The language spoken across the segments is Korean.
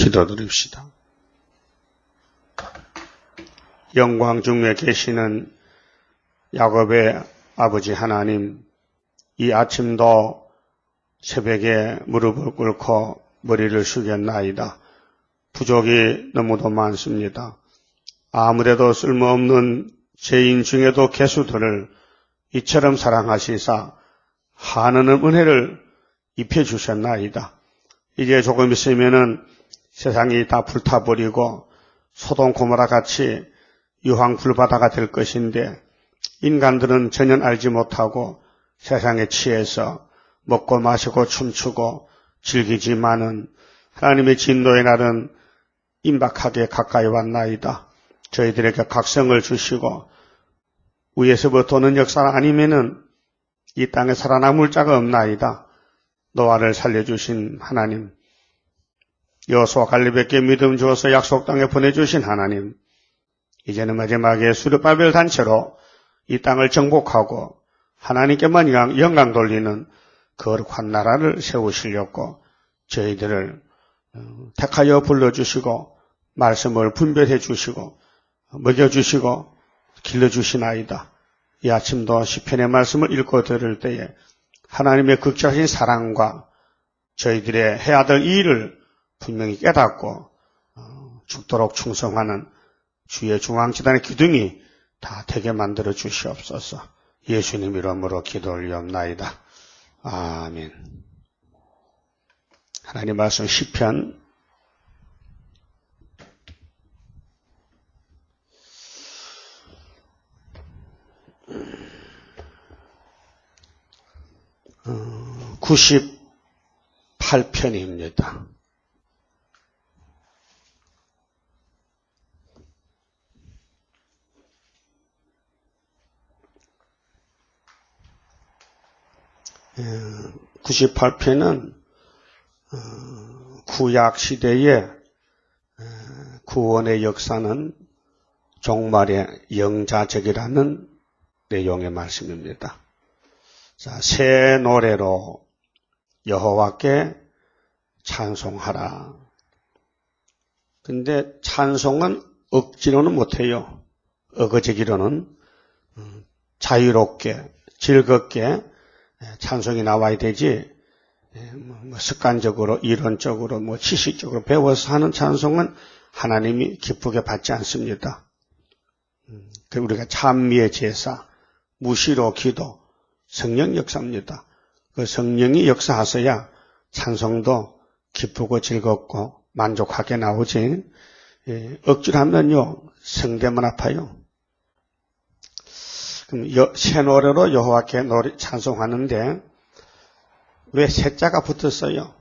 기도드립시다. 영광 중에 계시는 야곱의 아버지 하나님, 이 아침도 새벽에 무릎을 꿇고 머리를 숙였나이다. 부족이 너무도 많습니다. 아무래도 쓸모없는 죄인 중에도 개수들을 이처럼 사랑하시사 한없는 은혜를 입혀주셨나이다. 이제 조금 있으면은 세상이 다 불타버리고 소돔 고모라 같이 유황불바다가 될 것인데, 인간들은 전혀 알지 못하고 세상에 취해서 먹고 마시고 춤추고 즐기지만은 하나님의 진노의 날은 임박하게 가까이 왔나이다. 저희들에게 각성을 주시고 위에서부터 오는 역사 아니면은 이 땅에 살아남을 자가 없나이다. 노아를 살려주신 하나님, 여호수아 갈렙에게 믿음 주어서 약속 땅에 보내주신 하나님, 이제는 마지막에 수르바벨 단체로 이 땅을 정복하고 하나님께만 영광 돌리는 거룩한 나라를 세우시려고 저희들을 택하여 불러주시고 말씀을 분별해 주시고 먹여주시고 길러주시나이다. 이 아침도 시편의 말씀을 읽고 들을 때에 하나님의 극적인 사랑과 저희들의 해야 될 일을 분명히 깨닫고 죽도록 충성하는 주의 중앙지단의 기둥이 다 되게 만들어 주시옵소서. 예수님 이름으로 기도 올리옵나이다. 아멘. 하나님 말씀 시편 98편입니다. 예, 98편은 구약 시대의 구원의 역사는 종말의 영자적이라는 내용의 말씀입니다. 자, 새 노래로 여호와께 찬송하라. 근데 찬송은 억지로는 못해요. 어거지기로는 자유롭게 즐겁게 찬송이 나와야 되지, 습관적으로 이론적으로 지식적으로 배워서 하는 찬송은 하나님이 기쁘게 받지 않습니다. 우리가 찬미의 제사, 무시로 기도, 성령 역사입니다. 그 성령이 역사하셔야 찬송도 기쁘고 즐겁고 만족하게 나오지, 억지로 하면요 성대만 아파요. 그럼 새 노래로 여호와께 찬송하는데 왜 새자가 붙었어요?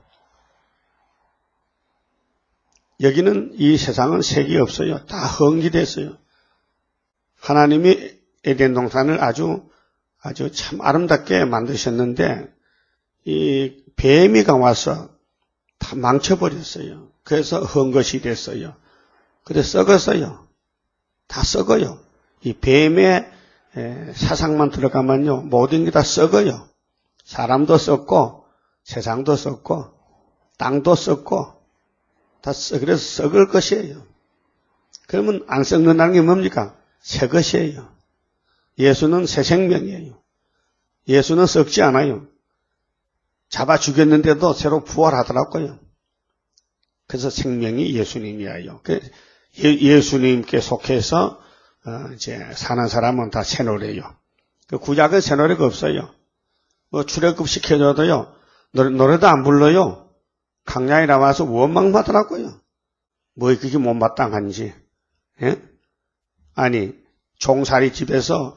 여기는 이 세상은 색이 없어요. 다 헌기됐어요. 하나님이 에덴 동산을 아주 참 아름답게 만드셨는데 이 뱀이가 와서 다 망쳐버렸어요. 그래서 헌 것이 됐어요. 그래서 썩었어요. 다 썩어요. 이 뱀의 사상만 들어가면요 모든 게 다 썩어요. 사람도 썩고 세상도 썩고 땅도 썩고 그래서 썩을 것이에요. 그러면 안 썩는다는 게 뭡니까? 새 것이에요. 예수는 새 생명이에요. 예수는 썩지 않아요. 잡아 죽였는데도 새로 부활하더라고요. 그래서 생명이 예수님이에요. 예수님께 속해서 이제 사는 사람은 다 새 노래예요. 구약은 새 노래가 없어요. 출애굽 시켜줘도요 노래도 안 불러요. 강야에 나와서 원망하더라고요. 그게 못마땅한지. 예? 아니 종살이 집에서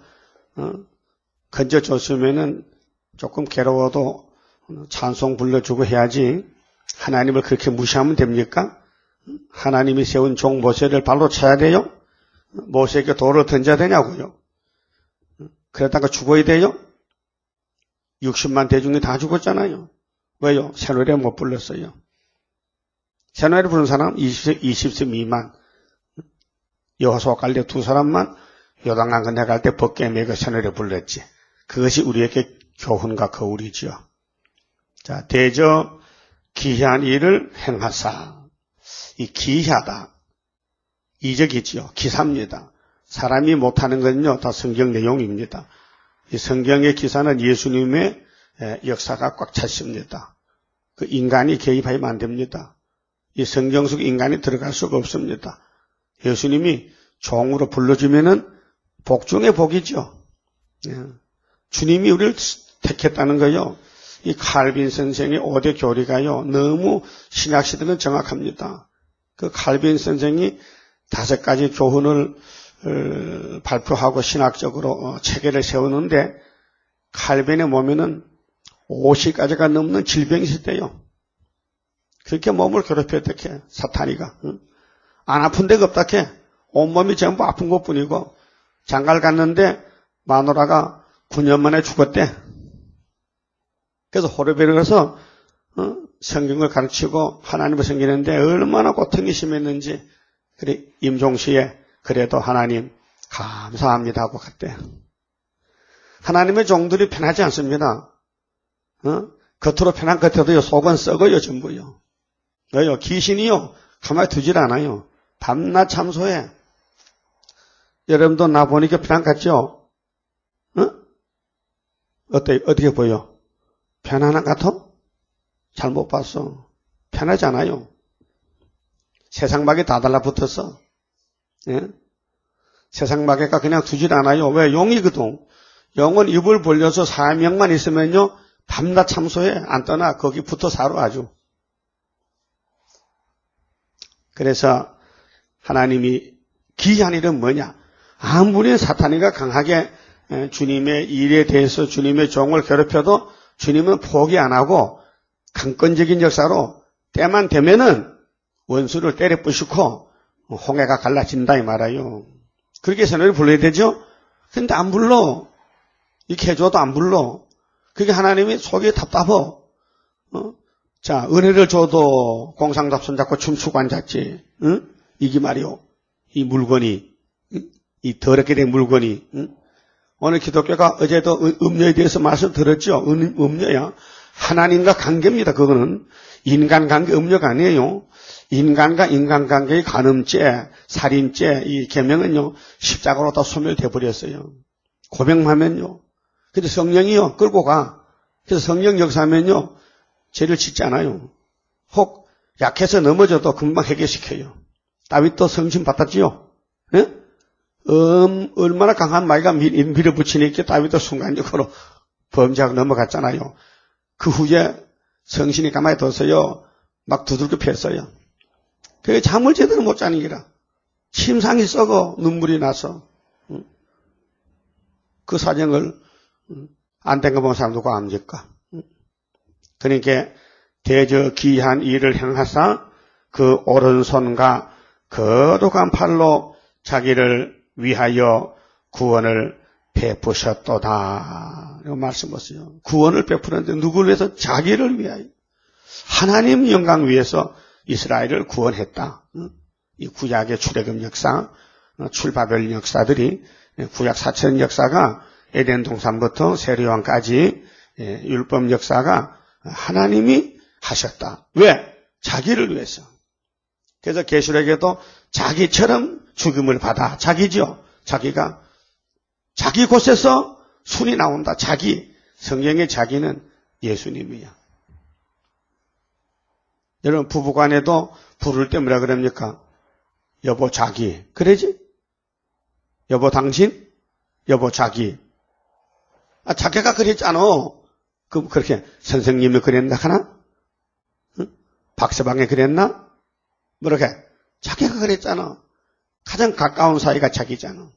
건져줬으면은 조금 괴로워도 찬송 불러주고 해야지 하나님을 그렇게 무시하면 됩니까? 하나님이 세운 종 모세를 발로 쳐야 돼요? 모세에게 돌을 던져야 되냐고요? 그러다가 죽어야 돼요? 60만 대중이 다 죽었잖아요. 왜요? 새노래 못 불렀어요. 새노래 부른 사람 20세 미만, 여호수아 갈렙 두 사람만 요단강 건너갈 때 벗게 매고 새노래 불렀지. 그것이 우리에게 교훈과 거울이지요. 자, 대저 기이한 일을 행하사. 이 기하다. 이적이지요. 기사입니다. 사람이 못하는 건요, 다 성경 내용입니다. 이 성경의 기사는 예수님의 역사가 꽉 찼습니다. 그 인간이 개입하면 안 됩니다. 이 성경 속 인간이 들어갈 수가 없습니다. 예수님이 종으로 불러주면은 복 중에 복이죠. 주님이 우리를 택했다는 거요. 이 칼빈 선생의 5대 교리가요, 너무 신약시대는 정확합니다. 그 칼빈 선생이 5가지 교훈을 발표하고 신학적으로 체계를 세우는데, 칼빈의 몸에는 50가지가 넘는 질병이 있었대요. 그렇게 몸을 괴롭혔다해, 사탄이가. 안 아픈 데가 없다해. 온몸이 전부 아픈 것 뿐이고, 장가를 갔는데 마누라가 9년 만에 죽었대. 그래서 호르베를 가서 성경을 가르치고 하나님을 섬기는데 얼마나 고통이 심했는지, 그래 임종시에 그래도 하나님 감사합니다 하고 갔대. 하나님의 종들이 편하지 않습니다. 겉으로 편한 겉에도요, 속은 썩어요, 전부요. 왜요? 귀신이요, 가만히 두질 않아요. 밤낮 참소해. 여러분도 나 보니까 편한 것 같죠? 어떻게 보여? 편안한 것 같아? 잘 못 봤어. 편하지 않아요. 세상 마귀 다 달라붙었어. 예? 세상 마귀가 그냥 두질 않아요. 왜? 용이거든. 용은 입을 벌려서 사명만 있으면요, 밤낮 참소해. 안 떠나. 거기 붙어 살아 아주. 그래서 하나님이 기이한 일은 뭐냐? 아무리 사탄이가 강하게 주님의 일에 대해서 주님의 종을 괴롭혀도 주님은 포기 안 하고 강권적인 역사로 때만 되면은 원수를 때려 부수고 홍해가 갈라진다 이 말이에요. 그렇게 해서는 불러야 되죠? 근데 안 불러. 이렇게 해줘도 안 불러. 그게 하나님이 속이 답답해. 자, 은혜를 줘도 공상답 손잡고 춤추고 앉았지. 이게 말이요. 이 물건이, 이 더럽게 된 물건이. 오늘 기독교가 어제도 음녀에 대해서 말씀 들었죠? 음녀야. 하나님과 관계입니다. 그거는 인간관계 음녀가 아니에요. 인간과 인간관계의 간음죄, 살인죄, 이 계명은요, 십자가로 다 소멸돼 버렸어요. 고백하면요. 근데 성령이요, 끌고 가. 그래서 성령 역사하면요, 죄를 짓지 않아요. 혹 약해서 넘어져도 금방 해결시켜요. 다윗도 성신 받았지요? 예? 얼마나 강한 마귀가 밀어붙이니까 다윗도 순간적으로 범죄하고 넘어갔잖아요. 그 후에 성신이 가만히 뒀어요. 막 두들겨 팼어요. 그게 잠을 제대로 못 자는 기라. 침상이 썩어 눈물이 나서. 그 사정을 안 된 거 보면 사람 누가 압니까? 그러니까 대저 기이한 일을 행하사 그 오른손과 거룩한 팔로 자기를 위하여 구원을 베푸셨도다. 이런 말씀하세요. 구원을 베푸는데 누구를 위해서? 자기를 위하여. 하나님 영광 위해서 이스라엘을 구원했다. 이 구약의 출애굽 역사, 출바벨 역사들이, 구약 4천 역사가 에덴 동산부터 세례요한까지 율법 역사가 하나님이 하셨다. 왜? 자기를 위해서. 그래서 계시록에도 자기처럼 죽음을 받아. 자기죠. 자기가 자기 곳에서 순이 나온다. 자기. 성경의 자기는 예수님이야. 여러분 부부간에도 부를 때 뭐라 그럽니까? 여보 자기. 그러지? 여보 당신? 여보 자기. 자기가 그랬잖아. 그렇게 선생님이 그랬나 하나? 응? 박서방이 그랬나? 뭐렇게? 자기가 그랬잖아. 가장 가까운 사이가 자기잖아.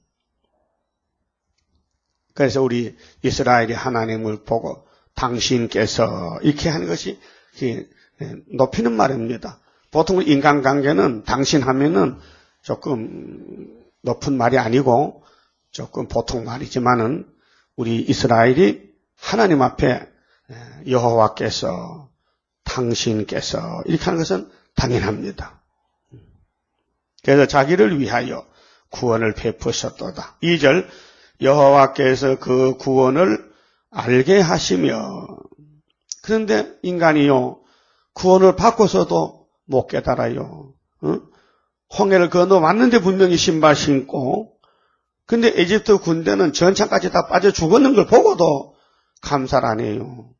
그래서 우리 이스라엘이 하나님을 보고 당신께서 이렇게 하는 것이 높이는 말입니다. 보통 인간관계는 당신 하면은 조금 높은 말이 아니고 조금 보통 말이지만은 우리 이스라엘이 하나님 앞에 여호와께서 당신께서 이렇게 하는 것은 당연합니다. 그래서 자기를 위하여 구원을 베푸셨도다. 2절 여호와께서 그 구원을 알게 하시며 그런데 인간이요 구원을 받고서도 못 깨달아요. 홍해를 건너 왔는데 분명히 신발 신고, 근데 이집트 군대는 전차까지 다 빠져 죽었는 걸 보고도 감사를 안 해요.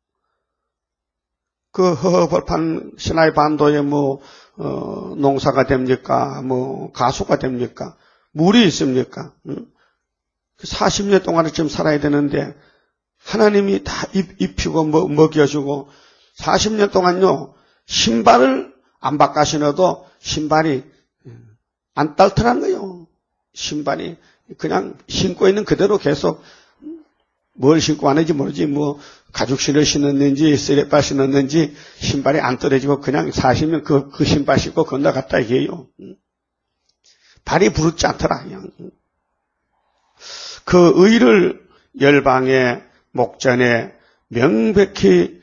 그 허허벌판 시나이 반도에 농사가 됩니까? 가수가 됩니까? 물이 있습니까? 40년 동안을 지금 살아야 되는데 하나님이 다 입히고 먹여주고 40년 동안요 신발을 안 바꿔 신어도 신발이 안 딸틀한 거예요. 신발이 그냥 신고 있는 그대로 계속 뭘 신고 왔는지 모르지 가죽 신을 신었는지 쓰레빠 신었는지 신발이 안 떨어지고 그냥 40년 그 신발 신고 건너갔다 이게요. 발이 부르지 않더라. 그냥. 그 의를 열방의 목전에 명백히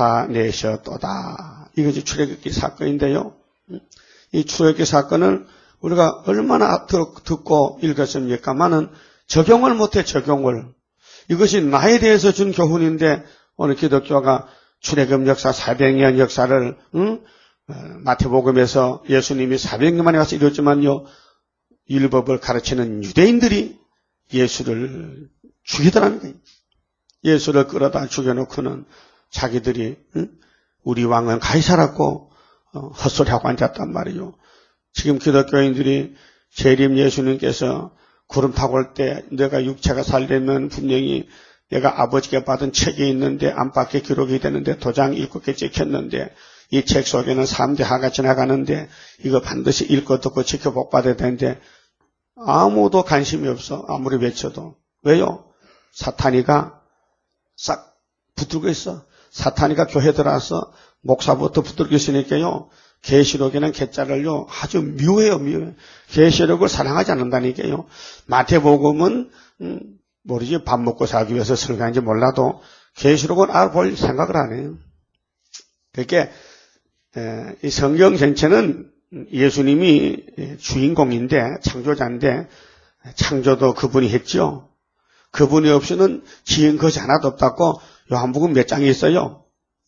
나타내셨도다. 이것이 출애굽기 사건인데요. 이 출애굽기 사건을 우리가 얼마나 듣고 읽었습니까마는 적용을 못해 적용을. 이것이 나에 대해서 준 교훈인데 오늘 기독교가 출애굽 역사 400년 역사를 마태복음에서 예수님이 400년 만에 와서 이뤘지만요. 율법을 가르치는 유대인들이 예수를 죽이더라는 거예요. 예수를 끌어다 죽여놓고는 자기들이 우리 왕은 가이사라고 헛소리하고 앉았단 말이에요. 지금 기독교인들이 재림 예수님께서 구름 타고 올 때 내가 육체가 살려면 분명히 내가 아버지가 받은 책이 있는데 안팎에 기록이 되는데 도장 7개 찍혔는데 이 책 속에는 3대 하가 지나가는데 이거 반드시 읽고 듣고 지켜 복받아야 되는데 아무도 관심이 없어. 아무리 외쳐도. 왜요? 사탄이가 싹 붙들고 있어. 사탄이가 교회 들어와서 목사부터 붙들고 있으니까요. 계시록에는 개자를요 아주 미워해요. 계시록을 사랑하지 않는다니까요. 마태복음은 모르지 밥 먹고 살기 위해서 설교한지 몰라도 계시록은 알아볼 생각을 안 해요. 그러니까 이 성경 전체는 예수님이 주인공인데 창조자인데 창조도 그분이 했죠. 그분이 없이는 지은 것이 하나도 없다고 요한복음 몇 장이 있어요?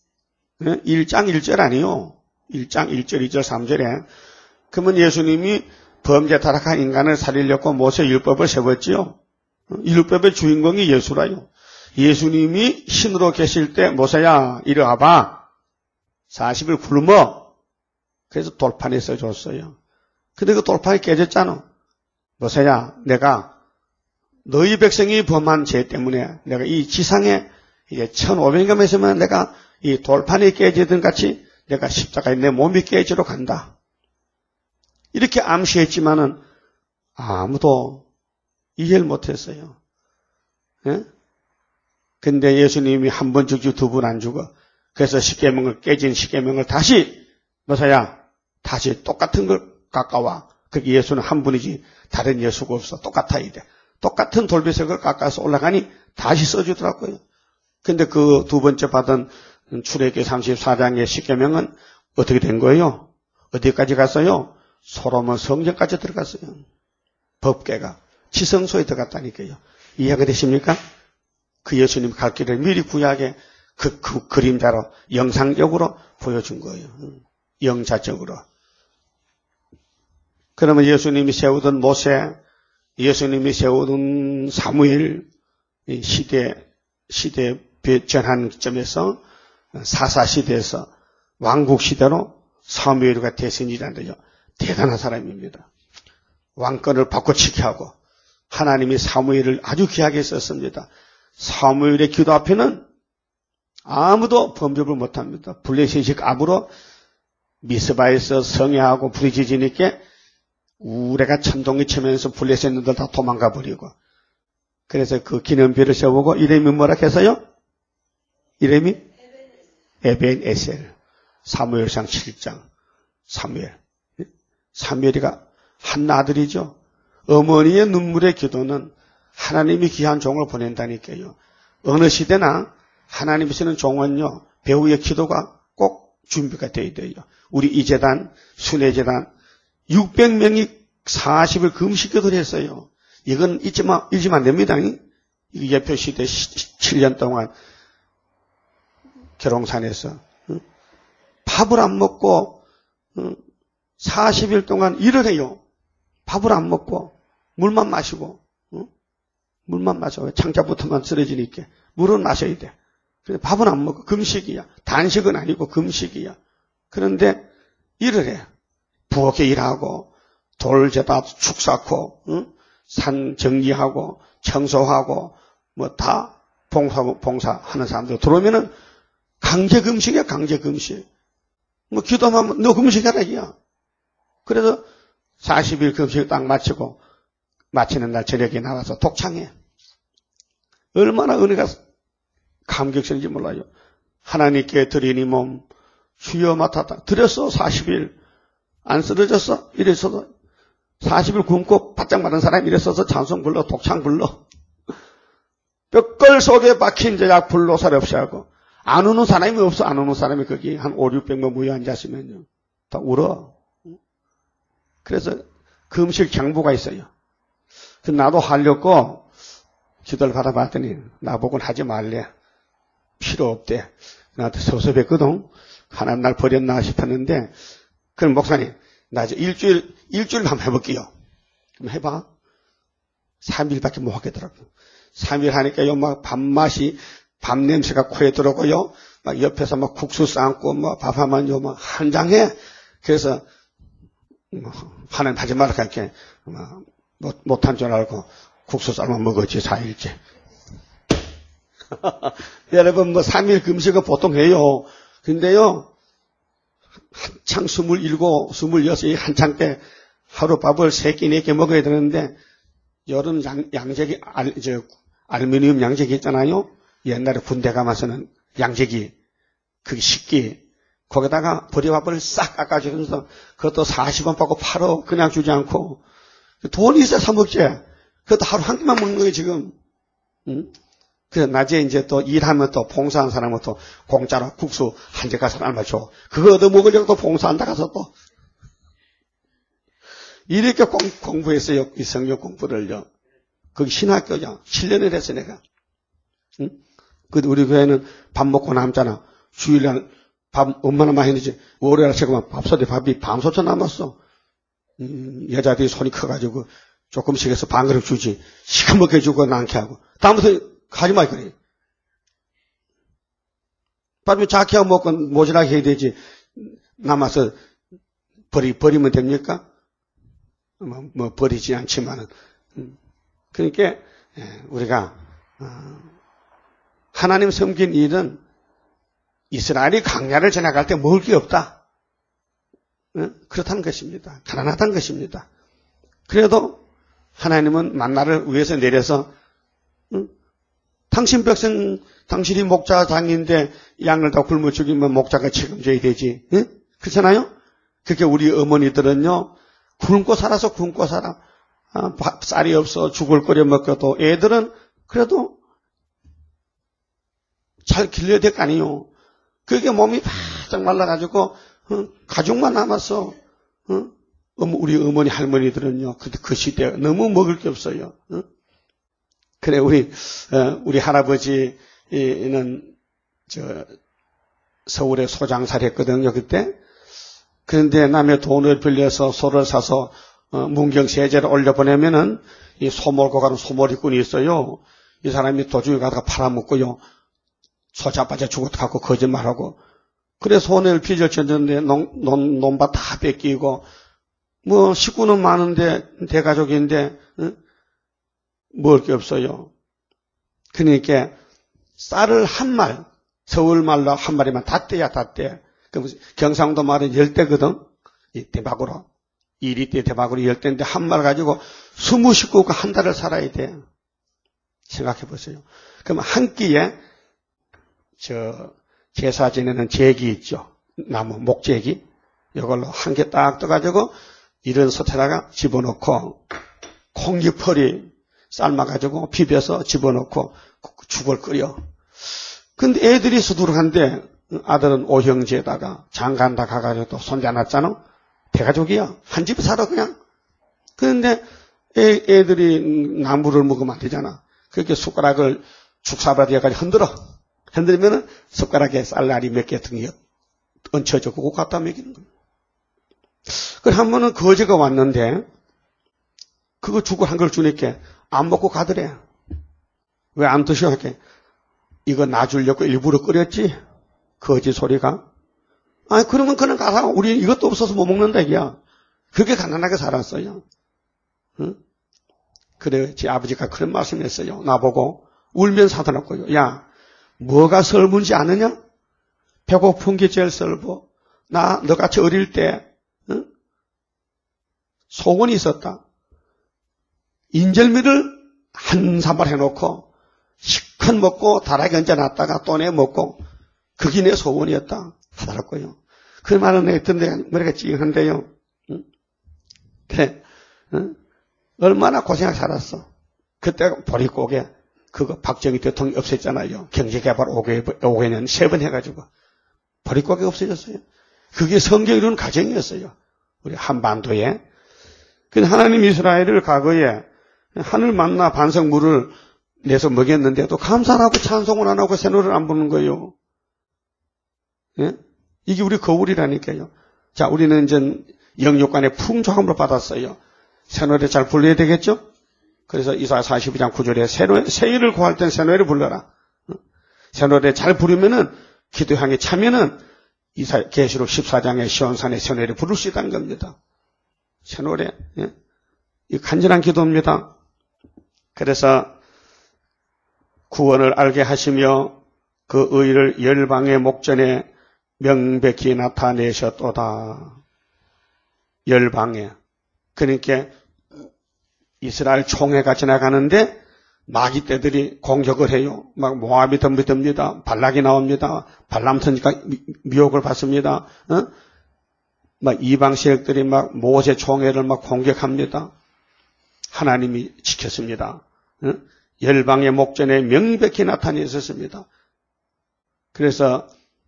1장 1절 아니요. 1장 1절 2절 3절에 그러면 예수님이 범죄 타락한 인간을 살리려고 모세 율법을 세웠지요. 율법의 주인공이 예수라요. 예수님이 신으로 계실 때 모세야 이리 와봐. 40일 굶어. 그래서 돌판에 써줬어요. 근데 그 돌판이 깨졌잖아. 모세야 내가 너희 백성이 범한 죄 때문에 내가 이 지상에 이제 1500년 있으면 내가 이 돌판이 깨지던 같이 내가 십자가에 내 몸이 깨지러 간다. 이렇게 암시했지만은 아무도 이해를 못했어요. 예? 근데 예수님이 한 번 죽지 두 번 안 죽어. 그래서 십계명을 깨진 십계명을 다시 모세야 다시 똑같은 걸 깎아와. 그게 예수는 한 분이지 다른 예수가 없어. 똑같아야 돼. 똑같은 돌비석을 깎아서 올라가니 다시 써주더라고요. 근데 그 두 번째 받은 출애굽기 34장의 십계명은 어떻게 된 거예요? 어디까지 갔어요? 솔로몬 성전까지 들어갔어요. 법궤가 지성소에 들어갔다니까요. 이해가 되십니까? 그 예수님 갈 길을 미리 구약에 그 그림자로 영상적으로 보여준 거예요. 영자적으로. 그러면 예수님이 세우던 모세, 예수님이 세우던 사무엘 시대 전환 점에서 사사시대에서 왕국시대로 사무엘가 대선이라는데요. 대단한 사람입니다. 왕권을 바꿔치기 하고 하나님이 사무엘을 아주 귀하게 썼습니다. 사무엘의 기도 앞에는 아무도 범접을 못합니다. 블레셋식 압으로 미스바에서 성애하고 부딪히니까 우레가 천둥이 치면서 블레셋들 다 도망가 버리고 그래서 그 기념비를 세우고 이름이 뭐라 해서요? 이름이 에벤에셀. 사무엘상 7장 사무엘이가 한 아들이죠. 어머니의 눈물의 기도는 하나님이 귀한 종을 보낸다니까요. 어느 시대나 하나님이 쓰는 종은요. 배우의 기도가 꼭 준비가 되어야 돼요. 우리 이재단, 순회재단 600명이 40일 금식기도를 했어요. 이건 잊으면 안 됩니다. 이 예표시대 7년 동안 계룡산에서 밥을 안 먹고 40일 동안 일을 해요. 밥을 안 먹고 물만 마시고, 물만 마셔. 창자부터만 쓰러지니까 물은 마셔야 돼. 밥은 안 먹고 금식이야. 단식은 아니고 금식이야. 그런데 일을 해. 부엌에 일하고 돌제다 축 쌓고, 산 정리하고 청소하고 뭐 다 봉사하는 사람들 들어오면은 강제 금식이야. 강제 금식. 뭐 기도하면 너 금식하라 이야. 그래서 40일 금식 딱 마치고 마치는 날 저녁에 나와서 독창해. 얼마나 은혜가 감격스러운지 몰라요. 하나님께 드리니 몸 주여 맡았다. 드렸어. 40일. 안 쓰러졌어. 이랬어도 40일 굶고 바짝 마른 사람이 이랬어서 찬송 불러 독창 불러. 뼈걸 속에 박힌 약 불로 살 없이 하고 안 우는 사람이 없어. 안 우는 사람이 거기 한 5, 600명 모여 앉았으면요. 다 울어. 그래서 금식 장부가 있어요. 나도 하려고 기도를 받아봤더니 나보고는 하지 말래. 필요 없대. 나한테 섭섭했거든. 하나님 날 버렸나 싶었는데, 그럼 목사님, 나 이제 일주일 한번 해볼게요. 그럼 해봐. 3일밖에 못 하겠더라고요. 3일 하니까요, 막 밥 냄새가 코에 들어오고요. 막 옆에서 막 국수 삶고, 막 밥하면요, 막 한장해. 그래서, 하나님 하지 말라 할게. 못한 줄 알고 국수 삶아 먹었지, 4일째. 여러분, 3일 금식은 보통 해요. 근데요, 한창 27, 26이 한창 때 하루 밥을 3끼, 4끼 먹어야 되는데, 여름 양재기, 알루미늄 양재기 있잖아요? 옛날에 군대 가면서는 양재기, 그게 식기, 거기다가 버리밥을 싹 깎아주면서 그것도 40원 받고 팔어. 그냥 주지 않고. 돈이 있어야 사먹지. 그것도 하루 한 끼만 먹는 거예요, 지금. 그래서 낮에 이제 또 일하면 또 봉사한 사람은 또 공짜로 국수 한 젓갈 사람을 줘. 그거 얻어 먹으려고 또 봉사한다 가서 또. 이렇게 공부했어요, 이 성경 공부를요. 거기 신학교죠. 7년을 했어, 내가. 우리 교회는 밥 먹고 남잖아. 주일날 밥 얼마나 많이 했는지. 월요일 지금 밥솥에 밥이 밤솥에 남았어. 여자들이 손이 커가지고 조금씩 해서 반 그릇 주지. 시커멓게 주고 남게 하고. 다음부터 가지 마, 그래. 밥이 작게 하고 먹고 모자라게 해야 되지. 남아서 버리면 됩니까? 뭐 버리지 않지만은. 그러니까, 우리가, 하나님 섬긴 일은 이스라엘이 광야를 지나갈 때 먹을 게 없다. 그렇다는 것입니다. 가난하다는 것입니다. 그래도 하나님은 만나를 위에서 내려서 당신 백성, 당신이 목자장인데 양을 다 굶어 죽이면 목자가 책임져야 되지. 그렇잖아요? 그렇게 우리 어머니들은요, 굶고 살아서 굶고 살아. 쌀이 없어 죽을 끓여 먹어도 애들은 그래도 잘 길러야 될 거 아니에요. 그게 몸이 바짝 말라가지고 가죽만 남았어. 우리 어머니 할머니들은요. 그 시대에 너무 먹을 게 없어요. 그래 우리 할아버지는 서울에 소장사를 했거든요. 그때. 그런데 남의 돈을 빌려서 소를 사서 문경세제를 올려보내면은 이 소 몰고 가는 소몰이꾼이 있어요. 이 사람이 도중에 가다가 팔아먹고요. 소 자빠져 죽었다고 거짓말하고. 그래 손해를 빚을 졌는데 논밭 다 뺏기고 뭐 식구는 많은데 대가족인데 먹을 게 없어요. 그러니까 쌀을 한 말, 서울말로 한 마리만 다 떼야 다 떼. 그럼 경상도 말은 10대거든. 이 대박으로. 1리터 대박으로 10대인데 한 말 가지고 20식구가 한 달을 살아야 돼. 생각해 보세요. 그럼 한 끼에 제사 지내는 제기 있죠. 나무, 목제기. 이걸로 한 개 딱 떠가지고 이런 솥에다가 집어넣고 콩잎펄이 삶아가지고 비벼서 집어넣고 죽을 끓여. 근데 애들이 수두룩한데 아들은 오형제에다가 장간다 가가지고 또 손자났잖아. 대가족이야. 한 집에 살아 그냥. 그런데 애들이 나물을 먹으면 안 되잖아. 그렇게 숟가락을 죽사바디에까지 흔들어. 흔들면은 숟가락에 쌀알이 몇 개 등에 얹혀져 그거 갖다 먹이는 거야. 그 한 번은 거지가 왔는데 그거 주고 한 걸 주니까 안 먹고 가더래. 왜 안 드셔? 이렇게 이거 나 주려고 일부러 끓였지? 거지 소리가. 아니 그러면 그냥 가라. 우리 이것도 없어서 못 먹는다 이야. 그게 가난하게 살았어요. 응? 그래, 제 아버지가 그런 말씀했어요. 나보고 울면서 하더라고요. 야, 뭐가 설문지 아느냐? 배고픈 게 제일 설보. 너같이 어릴 때 응? 소원이 있었다. 인절미를 한 사발 해놓고 시컷 먹고 다락에 얹어놨다가 또 내 먹고 그게 내 소원이었다 하더라고요. 그 말은 했던데 머리가 찡한데요. 응? 그래, 응? 얼마나 고생하게 살았어. 그때 보릿고개 그거 박정희 대통령이 없앴잖아요. 경제개발 5개년 3번 해가지고 보릿고개 없어졌어요. 그게 성경 이루는 과정이었어요. 우리 한반도에. 근데 하나님 이스라엘을 과거에 하늘 만나 반석 물을 내서 먹였는데도 감사하고 찬송을 안 하고 새 노래를 안 부르는 거예요. 예? 이게 우리 거울이라니까요. 자, 우리는 이제 영육간의 풍족함을 받았어요. 새 노래 잘 불러야 되겠죠? 그래서 이사야 42장 9절에 새 일을 구할 땐 새 노래를 불러라. 새 노래 잘 부르면은 기도향에 차면은 계시록 14장의 시온산의 새 노래를 부를 수 있다는 겁니다. 새 노래. 예? 이 간절한 기도입니다. 그래서 구원을 알게 하시며 그 의를 열방의 목전에 명백히 나타내셨도다. 열방에. 그러니까 이스라엘 총회가 지나가는데 마귀 떼들이 공격을 해요. 막 모압이 덤비듭니다. 발락이 나옵니다. 발람 선지가 미혹을 받습니다. 막 이방 세력들이 막 모세 총회를 막 공격합니다. 하나님이 지켰습니다. 열방의 목전에 명백히 나타내 있었습니다. 그래서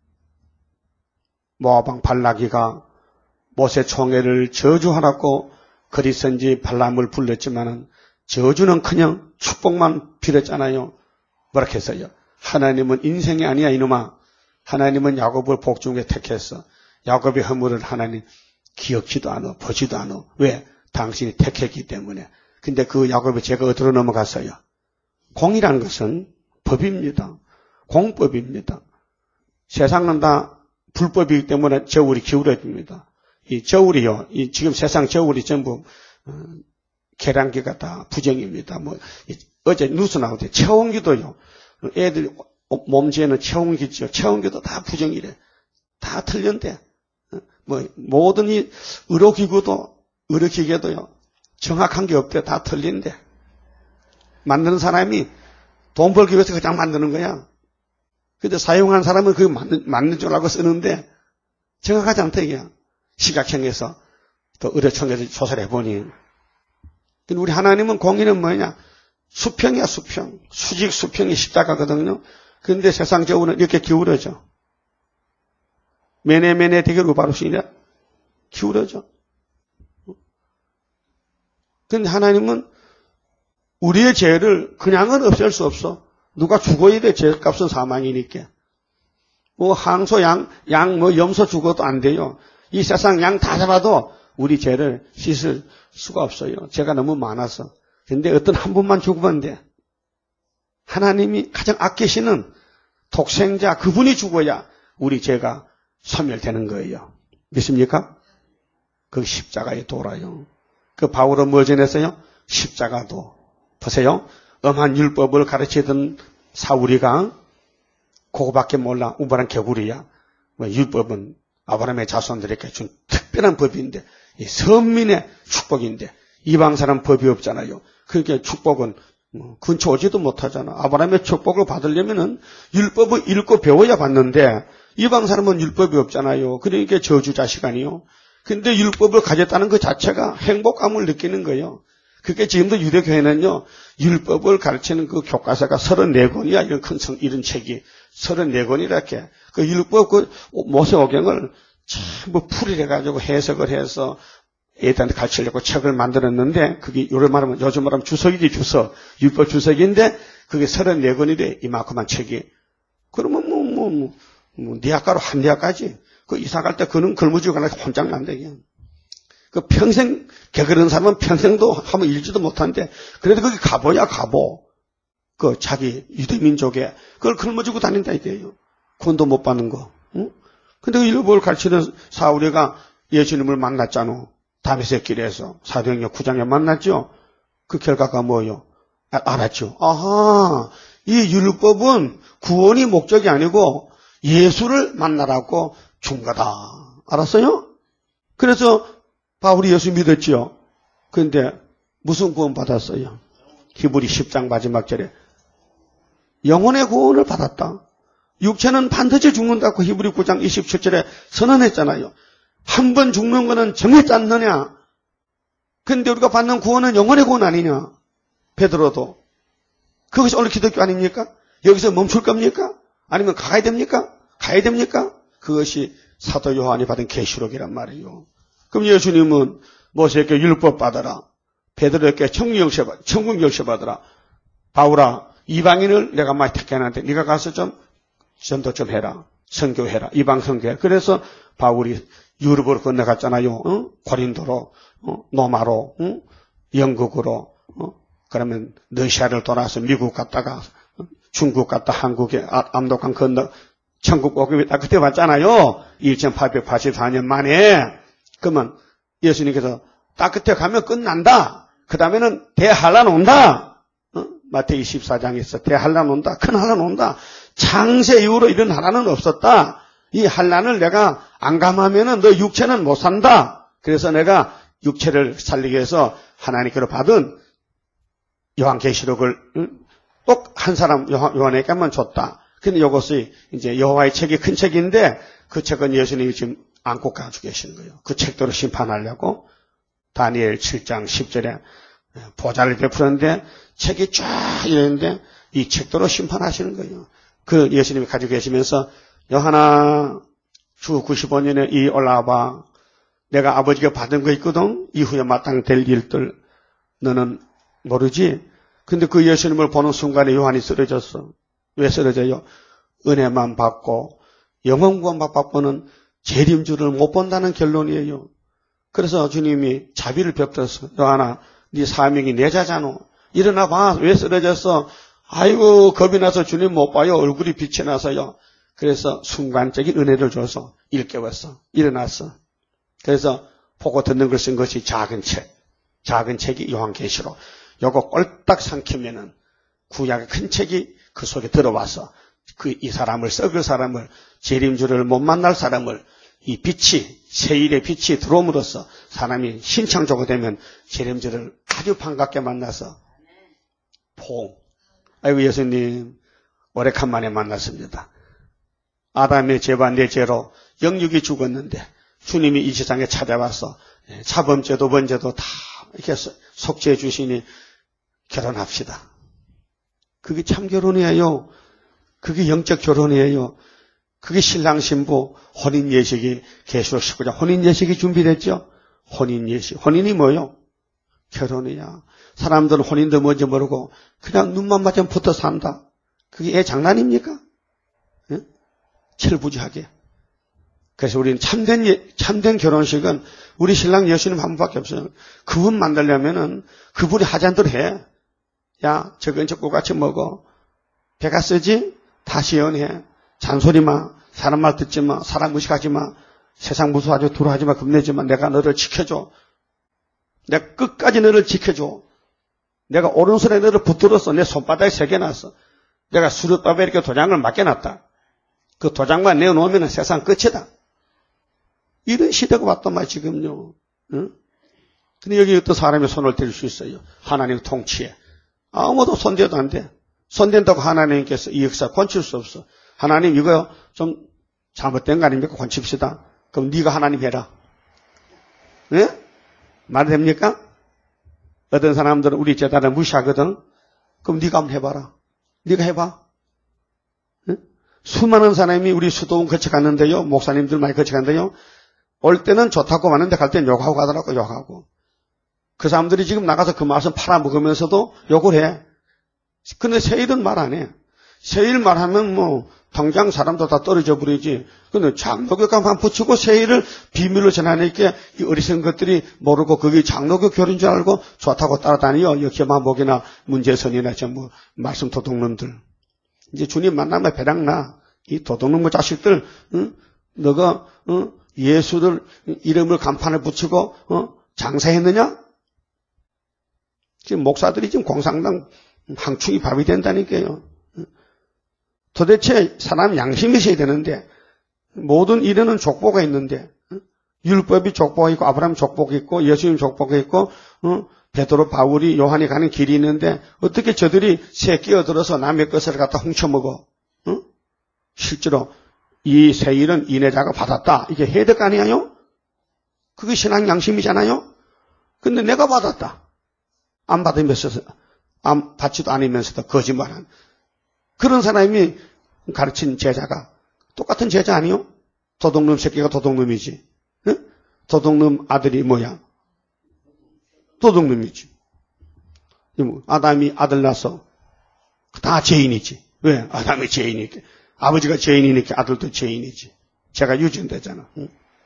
모압왕 발락이가 모세 총회를 저주하라고 거리선지 발람을 불렀지만은 저주는 그냥 축복만 빌었잖아요. 뭐라 했어요? 하나님은 인생이 아니야 이놈아. 하나님은 야곱을 복중에 택했어. 야곱의 허물을 하나님 기억지도 않아 보지도 않아. 왜? 당신이 택했기 때문에. 근데 그 야곱의 죄가 어디로 넘어갔어요? 공이라는 것은 법입니다. 공법입니다. 세상은 다 불법이기 때문에 저울이 기울어집니다. 이 저울이요. 지금 세상 저울이 전부 계량기가 다 부정입니다. 어제 뉴스 나오대. 체온기도요. 애들 몸지에는 체온기 있죠. 체온기도 다 부정이래. 다 틀린데. 모든 이 의료기계도요. 정확한 게 없대. 다 틀린데. 만드는 사람이 돈 벌기 위해서 그냥 만드는 거야. 근데 사용한 사람은 그거 맞는 줄 알고 쓰는데 정확하지 않다 이게. 시각청에서 또 의료청에서 조사를 해보니. 근데 우리 하나님은 공의는 뭐냐? 수평이야 수평. 수직 수평이 십자가거든요. 근데 세상 저울은 이렇게 기울어져. 매네매네 되게 루바루시냐? 기울어져. 근데 하나님은 우리의 죄를 그냥은 없앨 수 없어. 누가 죽어야 돼. 죄값은 사망이니까. 항소, 염소 죽어도 안 돼요. 이 세상 양 다 잡아도 우리 죄를 씻을 수가 없어요. 죄가 너무 많아서. 근데 어떤 한 분만 죽으면 돼. 하나님이 가장 아끼시는 독생자 그분이 죽어야 우리 죄가 소멸되는 거예요. 믿습니까? 그 십자가에 돌아요. 그 바울은 뭐 전했어요? 십자가도. 보세요. 엄한 율법을 가르치던 사울이가 그거밖에 몰라. 우발한 개구리야. 율법은 아브라함의 자손들에게 준 특별한 법인데 이 선민의 축복인데 이방 사람 법이 없잖아요. 그러니까 축복은 근처 오지도 못하잖아. 아브라함의 축복을 받으려면은 율법을 읽고 배워야 받는데 이방 사람은 율법이 없잖아요. 그러니까 저주자식 아니요. 근데 율법을 가졌다는 그 자체가 행복감을 느끼는 거예요. 그게 지금도 유대교회는요, 율법을 가르치는 그 교과서가 34권이야. 이런 책이 34권이렇게. 그 율법, 모세오경을 전부 풀이해가지고 해석을 해서 애들한테 가르치려고 책을 만들었는데, 그게 요즘 말하면 주석이지, 주석. 율법 주석인데, 그게 34권이래. 이만큼만 책이. 그러면 네 아까로 한 대학까지. 그 이사 갈 때 그는 걸무지고 가나 혼장 난대, 그냥. 그 평생 게으른 사람은 평생도 한번 읽지도 못하는데 그래도 거기 가보야 가보. 그 자기 유대민족에 그걸 걸머쥐고 다닌다 이게요. 구원도 못 받는 거. 응? 근데 그 율법을 가르치는 사울이가 예수님을 만났잖아. 다메섹 길에서 사도행전 9장에 만났죠. 그 결과가 뭐예요? 알았죠. 아하, 이 율법은 구원이 목적이 아니고 예수를 만나라고 준 거다. 알았어요? 그래서 바울이 예수 믿었지요. 그런데 무슨 구원 받았어요? 히브리 10장 마지막 절에 영혼의 구원을 받았다. 육체는 반드시 죽는다고 히브리 9장 27절에 선언했잖아요. 한 번 죽는 거는 정했지 않느냐. 그런데 우리가 받는 구원은 영혼의 구원 아니냐. 베드로도. 그것이 오늘 기독교 아닙니까? 여기서 멈출 겁니까? 아니면 가야 됩니까? 가야 됩니까? 그것이 사도 요한이 받은 계시록이란 말이에요. 그럼 예수님은 모세에게 율법 받아라. 베드로에게 천국 열쇠 받아라. 바울아, 이방인을 내가 많이 택해놨는데 네가 가서 좀 전도 좀 해라. 선교해라. 이방 선교해. 그래서 바울이 유럽으로 건너갔잖아요. 고린도로, 로마로, 영국으로, 그러면 러시아를 돌아서 미국 갔다가 중국 갔다 한국에 압록강 건너 천국 오기 딱 그때 왔잖아요. 1884년 만에. 그러면 예수님께서 딱 그때 가면 끝난다. 그 다음에는 대환란 온다. 마태기 14장에서 대환란 온다. 큰 환란 온다. 창세 이후로 이런 환란은 없었다. 이 환란을 내가 안 감하면은 너 육체는 못 산다. 그래서 내가 육체를 살리기 위해서 하나님께로 받은 요한계시록을 꼭 한 사람 요한에게만 줬다. 근데 이것이 이제 여호와의 책이 큰 책인데 그 책은 예수님이 지금 안고 가지고 계시는 거예요. 그 책대로 심판하려고 다니엘 7장 10절에 보좌를 베푸는데 책이 쫙 이랬는데 이 책대로 심판하시는 거예요. 그 예수님이 가지고 계시면서 요한아 주 95년에 이 올라와봐. 내가 아버지가 받은 거 있거든. 이후에 마땅될 일들 너는 모르지. 근데 그 예수님을 보는 순간에 요한이 쓰러졌어. 왜 쓰러져요? 은혜만 받고 영원구원 받고는 재림주를 못 본다는 결론이에요. 그래서 주님이 자비를 베풀었어. 요한아, 네 사명이 내 자잖아. 일어나 봐. 왜 쓰러졌어? 아이고 겁이 나서 주님 못 봐요. 얼굴이 빛이 나서요. 그래서 순간적인 은혜를 줘서 일깨웠어. 일어났어. 그래서 보고 듣는 걸 쓴 것이 작은 책. 작은 책이 요한계시록. 요거 꼴딱 삼키면은 구약의 큰 책이 그 속에 들어와서 이 사람을 썩을 사람을 재림주를 못 만날 사람을 이 빛이 세일의 빛이 들어옴으로써 사람이 신창조가 되면 재림주를 아주 반갑게 만나서 아이고 예수님 오래간만에 만났습니다. 아담의 죄와 내 죄로 영육이 죽었는데 주님이 이 세상에 찾아와서 자범죄도 번죄도 다 이렇게 속죄해 주시니 결혼합시다. 그게 참 결혼이에요. 그게 영적 결혼이에요. 그게 신랑 신부 혼인 예식이 계시록 19장 혼인 예식이 준비됐죠. 혼인 예식. 혼인이 뭐요? 결혼이야. 사람들은 혼인도 뭔지 모르고 그냥 눈만 맞으면 붙어 산다. 그게 애 장난입니까? 예? 철부지하게. 그래서 우리는 참된 결혼식은 우리 신랑 예수님 한 분밖에 없어요. 그분 만나려면은 그분이 하자는 대로 해. 야, 저건 저거 같이 먹어. 배가 쓰지? 다 시원해. 잔소리 마. 사람 말 듣지 마. 사람 무식하지 마. 세상 무서워하지 두려워하지 마. 겁내지 마. 내가 너를 지켜줘. 내가 끝까지 너를 지켜줘. 내가 오른손에 너를 붙들었어. 내 손바닥에 새겨놨어. 내가 수렵밥에 이렇게 도장을 맡겨놨다. 그 도장만 내어놓으면 세상 끝이다. 이런 시대가 왔단 말이야 지금요. 응? 근데 여기 어떤 사람이 손을 댈 수 있어요. 하나님 통치에. 아무도 손대도 안 돼. 손댄다고 하나님께서 이 역사 권칠 수 없어. 하나님 이거 좀 잘못된 거 아닙니까? 권칩시다. 그럼 네가 하나님 해라. 네? 말 됩니까? 어떤 사람들은 우리 제단을 무시하거든. 그럼 네가 한번 해봐라. 네가 해봐. 네? 수많은 사람이 우리 수도원 거쳐갔는데요. 목사님들 많이 거쳐갔는데요. 올 때는 좋다고 왔는데 갈 때는 욕하고 가더라고. 욕하고. 그 사람들이 지금 나가서 그 말씀 팔아먹으면서도 욕을 해. 근데 세일은 말 안 해. 세일 말하면 뭐 당장 사람도 다 떨어져 버리지. 근데 장로교가만 붙이고 세일을 비밀로 전하니까 이 어리석은 것들이 모르고 그게 장로교 교리인 줄 알고 좋다고 따라다니요. 역시 마목이나 문재선이나 전부 말씀 도둑놈들. 이제 주님 만나면 배랑나. 이 도둑놈 자식들, 응? 너가 예수를 이름을 간판에 붙이고 장사했느냐? 지금 목사들이 지금 공산당 항충이 밥이 된다니까요. 도대체 사람 양심이 있어야 되는데 모든 일에는 족보가 있는데 율법이 족보가 있고 아브라함 족보가 있고 예수님 족보가 있고 베드로 바울이 요한이 가는 길이 있는데 어떻게 저들이 새끼 얻어서 남의 것을 갖다 훔쳐먹어? 실제로 이 세일은 이내자가 받았다. 이게 해석 아니에요? 그게 신앙 양심이잖아요? 근데 내가 받았다. 안 받으면서, 안 받지도 않으면서도 거짓말한. 그런 사람이 가르친 제자가 똑같은 제자 아니요? 도둑놈 새끼가 도둑놈이지. 응? 도둑놈 아들이 뭐야? 도둑놈이지. 아담이 아들 낳아서 다 죄인이지. 왜? 아담이 죄인이니까. 아버지가 죄인이니까 아들도 죄인이지. 제가 유전되잖아. 응?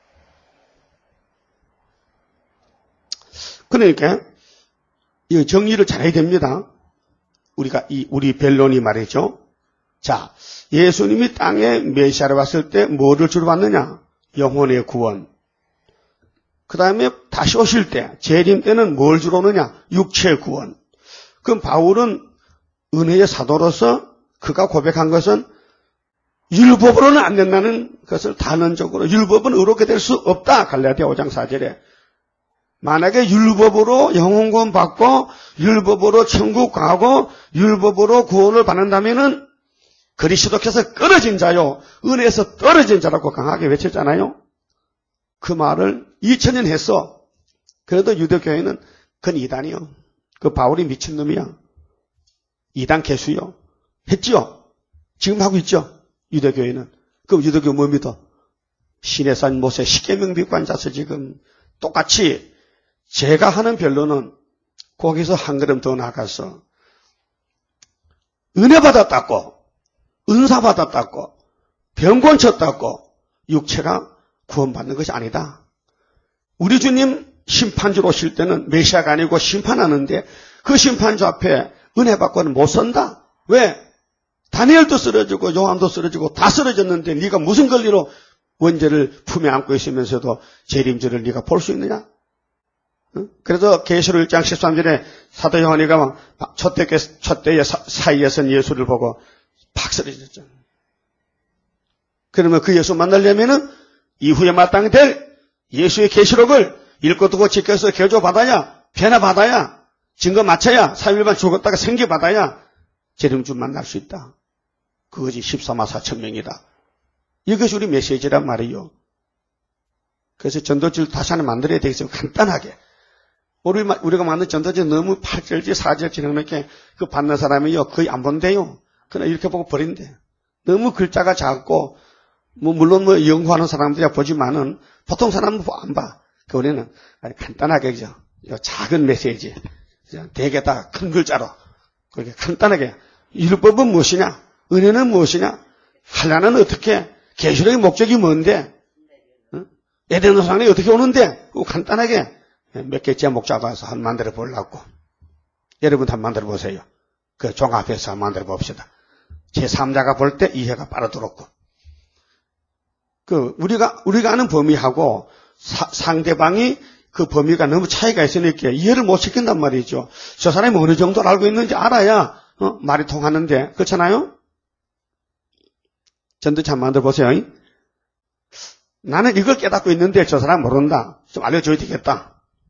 그러니까 이 정리를 잘해야 됩니다. 우리 변론이 말이죠. 자, 예수님이 땅에 메시아로 왔을 때 뭐를 주로 받느냐? 영혼의 구원. 그 다음에 다시 오실 때, 재림 때는 뭘 주로 오느냐? 육체의 구원. 그럼 바울은 은혜의 사도로서 그가 고백한 것은 율법으로는 안 된다는 것을 단언적으로 율법은 의롭게 될 수 없다. 갈라디아 5장 4절에. 만약에 율법으로 영혼 구원 받고 율법으로 천국 가고 율법으로 구원을 받는다면은 그리스도께서 끊어진 자요 은혜에서 떨어진 자라고 강하게 외쳤잖아요. 그 말을 2000년 했어. 그래도 유대교회는 그건 이단이요. 그 바울이 미친놈이야. 이단 개수요. 했지요. 지금 하고 있죠. 유대교회는. 그럼 유대교 뭐 믿어? 신의 산 모세 십계명 믿고 앉아서 지금 똑같이 제가 하는 변론은 거기서 한 걸음 더 나가서 은혜 받았다고 은사 받았다고 병권 쳤다고 육체가 구원받는 것이 아니다. 우리 주님 심판주로 오실 때는 메시아가 아니고 심판하는데 그 심판주 앞에 은혜 받고는 못 선다. 왜? 다니엘도 쓰러지고 요한도 쓰러지고 다 쓰러졌는데 네가 무슨 권리로 원죄를 품에 안고 있으면서도 재림주를 네가 볼 수 있느냐? 그래서 계시록 1장 13절에 사도 요한이가 촛대의 사이에 선 예수를 보고 팍 쓰러졌잖아요. 그러면 그 예수 만나려면은 이후에 마땅히 될 예수의 계시록을 읽고 두고 지켜서 교조받아야 변화받아야 증거 맞춰야 3일만 죽었다가 생기받아야 재림주 만날 수 있다. 그것이 14만 4천 명이다. 이것이 우리 메시지란 말이요. 그래서 전도지를 다시 하나 만들어야 되겠어요. 간단하게. 우리가 만든 전도지 너무 8절지 4절지 이렇게 그 받는 사람이요 거의 안 본대요. 그냥 이렇게 보고 버린대. 너무 글자가 작고 물론 연구하는 사람들이야 보지만은 보통 사람은 안 봐. 그 우리는 간단하게 그죠. 작은 메시지 되게 다 큰 글자로 그렇게 간단하게 율법은 무엇이냐? 은혜는 무엇이냐? 하나는 어떻게? 계시록의 목적이 뭔데? 에덴 동산에 어떻게 오는데? 간단하게 몇 개째 목 잡아서 한 만들어 보려고. 여러분 한번 만들어 보세요. 그 종합해서 한번 만들어 봅시다. 제3자가 볼 때 이해가 빠르도록. 우리가 아는 범위하고 상대방이 그 범위가 너무 차이가 있으니까 이해를 못 시킨단 말이죠. 저 사람이 어느 정도를 알고 있는지 알아야 말이 통하는데 그렇잖아요? 전도지 한번 만들어 보세요. 나는 이걸 깨닫고 있는데 저 사람 모른다. 좀 알려줘야 되겠다.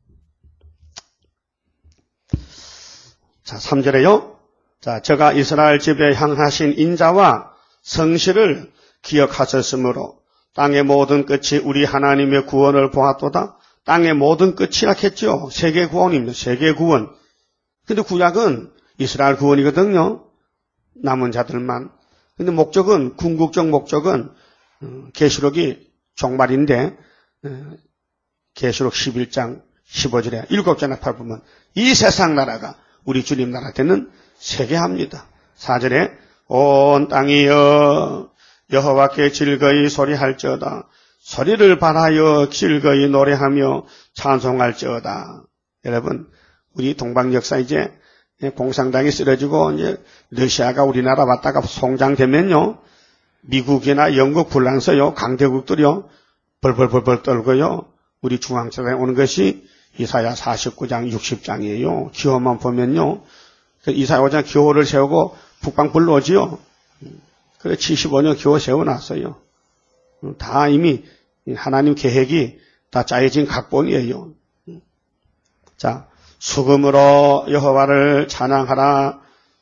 자, 3절에요. 자, 저가 이스라엘 집에 향하신 인자와 성실을 기억하셨으므로 땅의 모든 끝이 우리 하나님의 구원을 보았도다. 땅의 모든 끝이라 했죠. 세계 구원입니다. 세계 구원. 근데 구약은 이스라엘 구원이거든요. 남은 자들만. 근데 목적은 궁극적 목적은 계시록이 종말인데 계시록 11장 15절에 7째 나팔 보면 이 세상 나라가 우리 주님 나라 때는 세계합니다. 4절에 온 땅이여 여호와께 즐거이 소리할지어다. 소리를 발하여 즐거이 노래하며 찬송할지어다. 여러분, 우리 동방 역사 이제 공산당이 쓰러지고 이제 러시아가 우리나라 왔다가 송장되면요, 미국이나 영국 불란서요, 강대국들이요, 벌벌벌벌 떨고요, 우리 중앙처에 오는 것이 이사야 49장 60장이에요. 기호만 보면요, 이사야 5장 기호를 세우고 북방 불러오지요. 그래 75년 기호 세워놨어요. 다 이미 하나님 계획이 다 짜여진 각본이에요. 자, 수금으로 여호와를 찬양하라.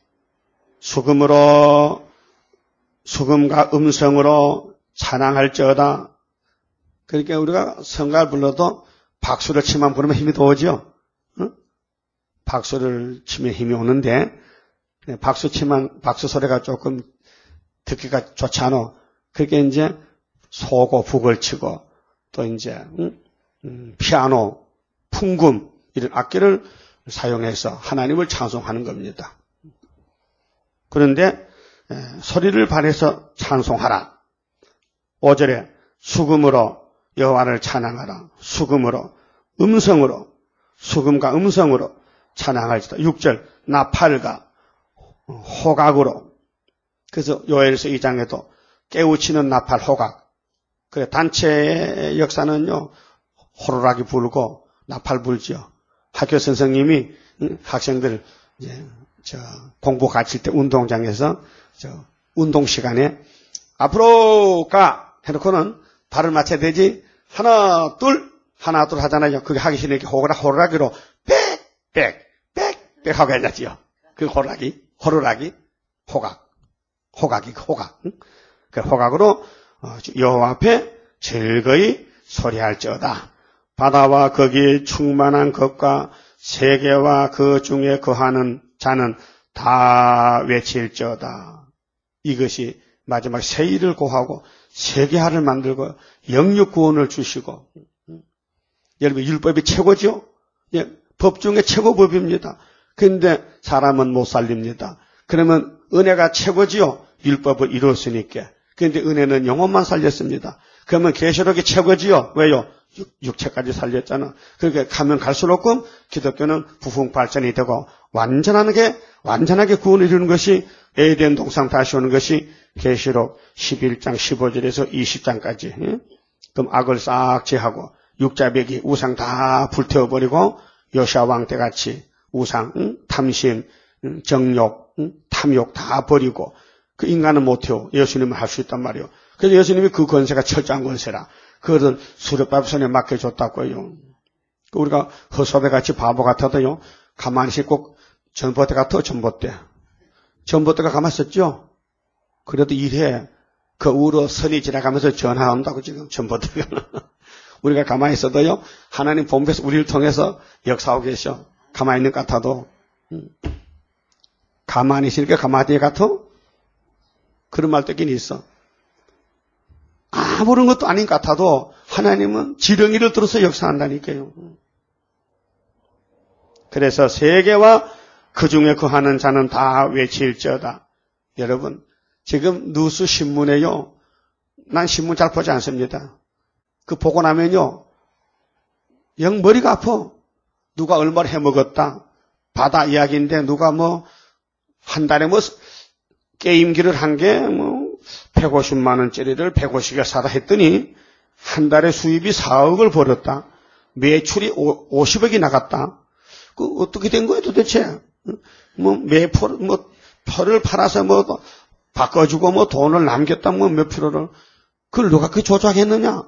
수금과 음성으로 찬양할지어다. 그러니까 우리가 성가를 불러도 박수를 치면 부르면 힘이 더 오죠. 응? 박수를 치면 힘이 오는데 박수 치면 박수 소리가 조금 듣기가 좋지 않아. 그게 이제 소고 북을 치고 또 이제 피아노, 풍금 이런 악기를 사용해서 하나님을 찬송하는 겁니다. 그런데 소리를 발해서 찬송하라. 5절에 수금으로 여호와를 찬양하라. 수금으로, 음성으로, 수금과 음성으로 찬양할지다. 6절 나팔과 호각으로. 그래서 요엘서 2장에도 깨우치는 나팔 호각. 그래 단체의 역사는요 호루라기 불고 나팔 불죠. 학교 선생님이 학생들 이제 공부 가르칠 때 운동장에서 운동 시간에 앞으로 가 해놓고는 발을 맞춰야 되지. 하나 둘 하잖아요. 그게 하기 싫으니까 호루라기로 빽 하고 해야지요. 그 호루라기 호각이 호각. 그 호각으로 여호와 앞에 즐거이 소리할지어다. 바다와 거기에 충만한 것과 세계와 그 중에 거하는 자는 다 외칠지어다. 이것이 마지막 세일을 고하고 세계화를 만들고 영육 구원을 주시고. 여러분 율법이 최고죠. 예, 법 중에 최고법입니다. 그런데 사람은 못 살립니다. 그러면 은혜가 최고지요. 율법을 이루었으니까. 그런데 은혜는 영혼만 살렸습니다. 그러면 계시록이 최고지요. 왜요? 육체까지 살렸잖아. 그렇게 가면 갈수록 기독교는 부흥발전이 되고 완전하게 구원을 이루는 것이 에덴 동산 다시 오는 것이 계시록 11장 15절에서 20장까지. 그럼 악을 싹 제하고 육자배기 우상 다 불태워버리고 요시아 왕 때같이 우상, 탐심, 정욕, 탐욕 다 버리고 그 인간은 못해요. 예수님은 할 수 있단 말이에요. 그래서 예수님이 그 권세가 철저한 권세라. 그것을 수렵밥 손에 맡겨줬다고요. 우리가 허소배같이 바보 같아도요. 가만히 있고 전봇대 같아. 전봇대가 가만히 있었죠. 그래도 일해. 그 우로 선이 지나가면서 전화한다고 지금 전봇대가. 우리가 가만히 있어도요. 하나님 본부에서 우리를 통해서 역사하고 계셔. 가만히 있는 것 같아도. 가만히 있으니까 가마귀 같아? 그런 말 듣긴 있어. 아무런 것도 아닌 것 같아도 하나님은 지렁이를 들어서 역사한다니까요. 그래서 세계와 그 중에 거하는 자는 다 외칠지어다. 여러분, 지금 뉴스 신문에요. 난 신문 잘 보지 않습니다. 그 보고 나면요. 영 머리가 아파. 누가 얼마를 해먹었다. 바다 이야기인데 누가 한 달에 게임기를 한 게 150만 원짜리를 150개 사다 했더니 한 달에 수입이 4억을 벌었다. 매출이 50억이 나갔다. 그 어떻게 된 거예요 도대체? 표를 팔아서 바꿔주고 돈을 남겼다 몇 프로를. 그걸 누가 그렇게 조작했느냐?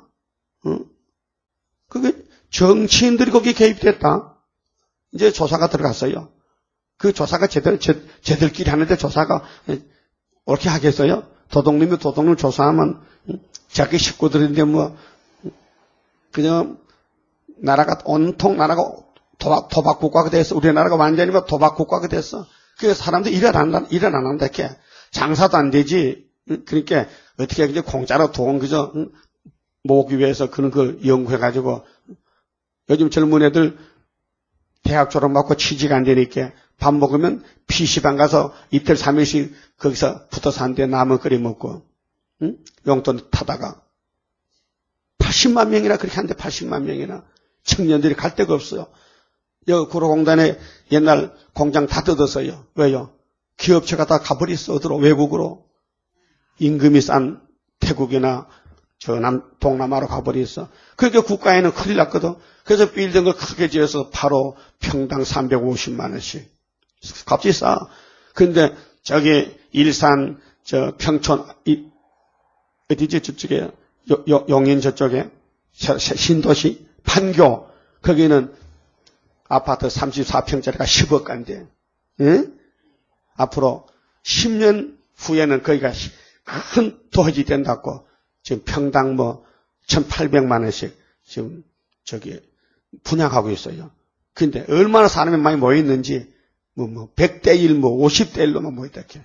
그게 정치인들이 거기에 개입됐다. 이제 조사가 들어갔어요. 그 조사가 쟤들끼리 하는데 조사가 옳게 하겠어요? 도둑놈이 도둑놈 조사하면 자기 식구들인데 그냥 온통 나라가 도박 국가가 됐어. 우리나라가 완전히 도박 국가가 됐어. 그래서 사람들이 일을 안 한다. 이렇게 장사도 안 되지. 그러니까 어떻게 이제 공짜로 돈 그저 모으기 위해서 그런 걸 연구해가지고 요즘 젊은 애들 대학 졸업받고 취직 안 되니까 밥 먹으면 PC방 가서 이틀 3일씩 거기서 붙어서 한데 라면 끓여 먹고, 응? 용돈 타다가 80만 명이나 그렇게 하는데 80만 명이나 청년들이 갈 데가 없어요. 여기 구로공단에 옛날 공장 다 뜯었어요. 왜요? 기업체가 다 가버렸어. 어디로? 외국으로. 임금이 싼 태국이나 동남아로 가버렸어. 그러니까 국가에는 큰일 났거든. 그래서 빌딩을 크게 지어서 바로 평당 350만 원씩. 값이 싸. 근데 저기 일산, 평촌, 어디지 저쪽에, 용인 저쪽에, 신도시, 판교, 거기는 아파트 34평짜리가 10억 간대. 응? 앞으로 10년 후에는 거기가 큰 도시 된다고 지금 평당 1,800만 원씩 지금 분양하고 있어요. 근데 얼마나 사람이 많이 모였는지 100대 1, 50대 1로만 모였다 이렇게.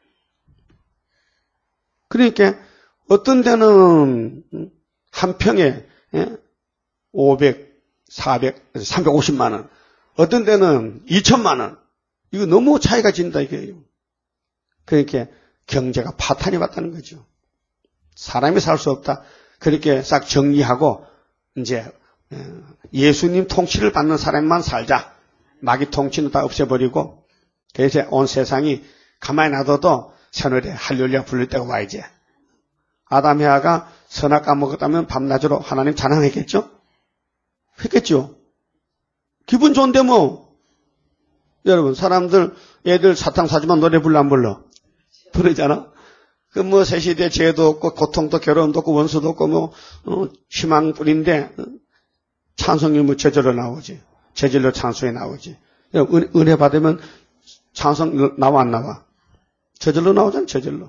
그러니까 어떤 데는 한 평에 500, 400, 350만 원. 어떤 데는 2천만 원. 이거 너무 차이가 진다 이게요. 그러니까 경제가 파탄이 왔다는 거죠. 사람이 살 수 없다. 그렇게 싹 정리하고 이제 예수님 통치를 받는 사람만 살자. 마귀 통치는 다 없애버리고 그래서 온 세상이 가만히 놔둬도 새노래 할렐루야 부를 때가 와야지. 아담 해아가 선악 까먹었다면 밤낮으로 하나님 찬양했겠죠? 했겠죠? 기분 좋은데 뭐. 여러분 사람들 애들 사탕 사주면 노래 불러 안 불러? 부르잖아. 그 새 시대 죄도 없고 고통도 괴로움도 없고 원수도 없고 희망뿐인데 찬송이 저절로 나오지. 저절로 찬송이 나오지. 은혜 받으면 찬송 나와 안 나와? 저절로 나오잖아. 저절로.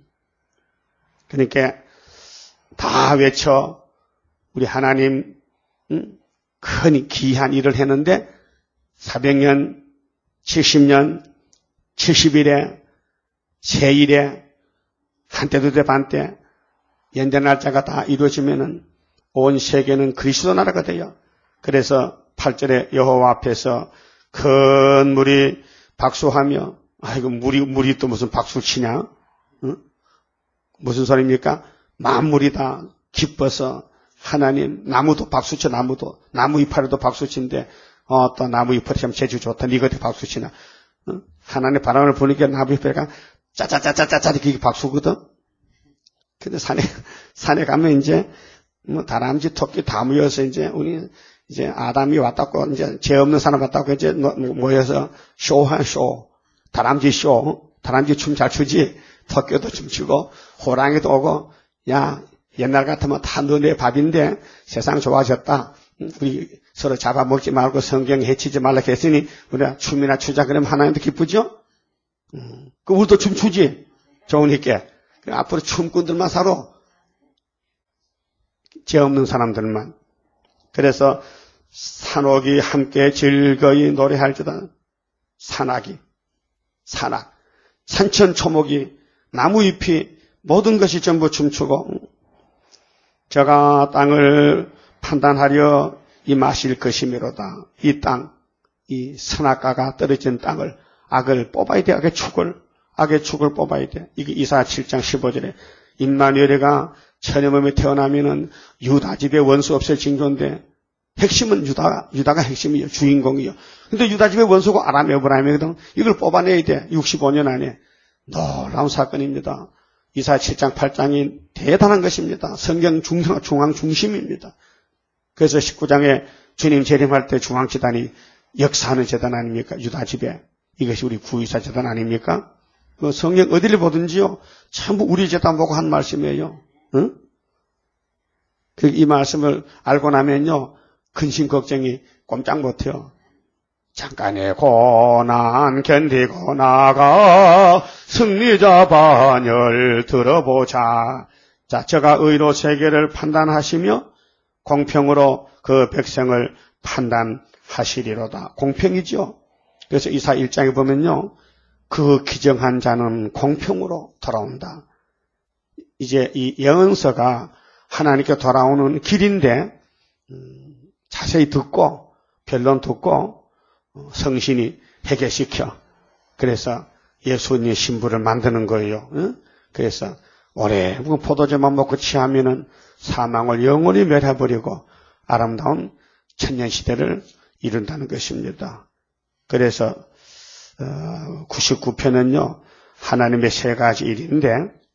그러니까 다 외쳐 우리 하나님 큰 귀한 일을 했는데 400년, 70년, 70일에 세일에 한때도 돼 반때 연대 날짜가 다 이루어지면은 온 세계는 그리스도 나라가 돼요. 그래서 8절에 여호와 앞에서 큰 물이 박수하며 아이고 물이 또 무슨 박수 치냐? 응? 무슨 소리입니까? 만물이 다 기뻐서 하나님 나무도 박수쳐 나무 이파리도 박수친데 또 나무 이파리 참 재주 좋다. 니가 어떻게 박수치나? 응? 하나님 바람을 보니까 나무 이파리가 짜짜짜짜짜짜 이렇게 박수거든. 근데 산에 가면 이제 다람쥐 토끼 다 모여서 이제 우리 이제 아담이 왔다고 이제 죄 없는 사람 왔다고 이제 모여서 쇼한 쇼. 다람쥐 쇼. 다람쥐 춤 잘 추지. 토끼도 춤추고 호랑이도 오고 야 옛날 같으면 다 너네 밥인데 세상 좋아졌다. 우리 서로 잡아먹지 말고 성경 해치지 말라 했으니 우리가 춤이나 추자 그러면 하나님도 기쁘죠? 그 우리도 춤추지. 좋으니까. 앞으로 춤꾼들만 살아. 죄 없는 사람들만. 그래서 산옥이 함께 즐거이 노래할지다. 산악. 산천초목이 나무잎이 모든 것이 전부 춤추고 저가 땅을 판단하려 임하실 것이미로다. 이 땅, 이 선악과가 떨어진 땅을 악을 뽑아야 돼. 악의 축을 뽑아야 돼. 이게 이사야 7장 15절에 임마누엘이가 처녀 몸에 태어나면은 유다 집에 원수 없을 징조인데 핵심은 유다가 핵심이에요. 주인공이에요. 근데 유다 집에 원수고 아람 에브라임이거든. 이걸 뽑아내야 돼. 65년 안에. 놀라운 사건입니다. 이사야 7장 8장이 대단한 것입니다. 성경 중앙 중심입니다. 그래서 19장에 주님 재림할 때 중앙재단이 역사하는 재단 아닙니까? 유다 집에. 이것이 우리 구의사 재단 아닙니까? 성경 어디를 보든지요. 전부 우리 재단 보고 한 말씀이에요. 응? 이 말씀을 알고 나면요. 근심 걱정이 꼼짝 못해요. 잠깐의 고난 견디고 나가 승리자 반열 들어보자. 자, 저가 의로 세계를 판단하시며 공평으로 그 백성을 판단하시리로다. 공평이죠. 그래서 이사 1장에 보면요. 그 기정한 자는 공평으로 돌아온다. 이제 이 예언서가 하나님께 돌아오는 길인데 자세히 듣고 변론 듣고 성신이 해결시켜. 그래서 예수님의 신부를 만드는 거예요. 그래서 오래 포도주만 먹고 취하면은 사망을 영원히 멸해버리고 아름다운 천년시대를 이룬다는 것입니다. 그래서 99편은요. 하나님의 세 가지 일인데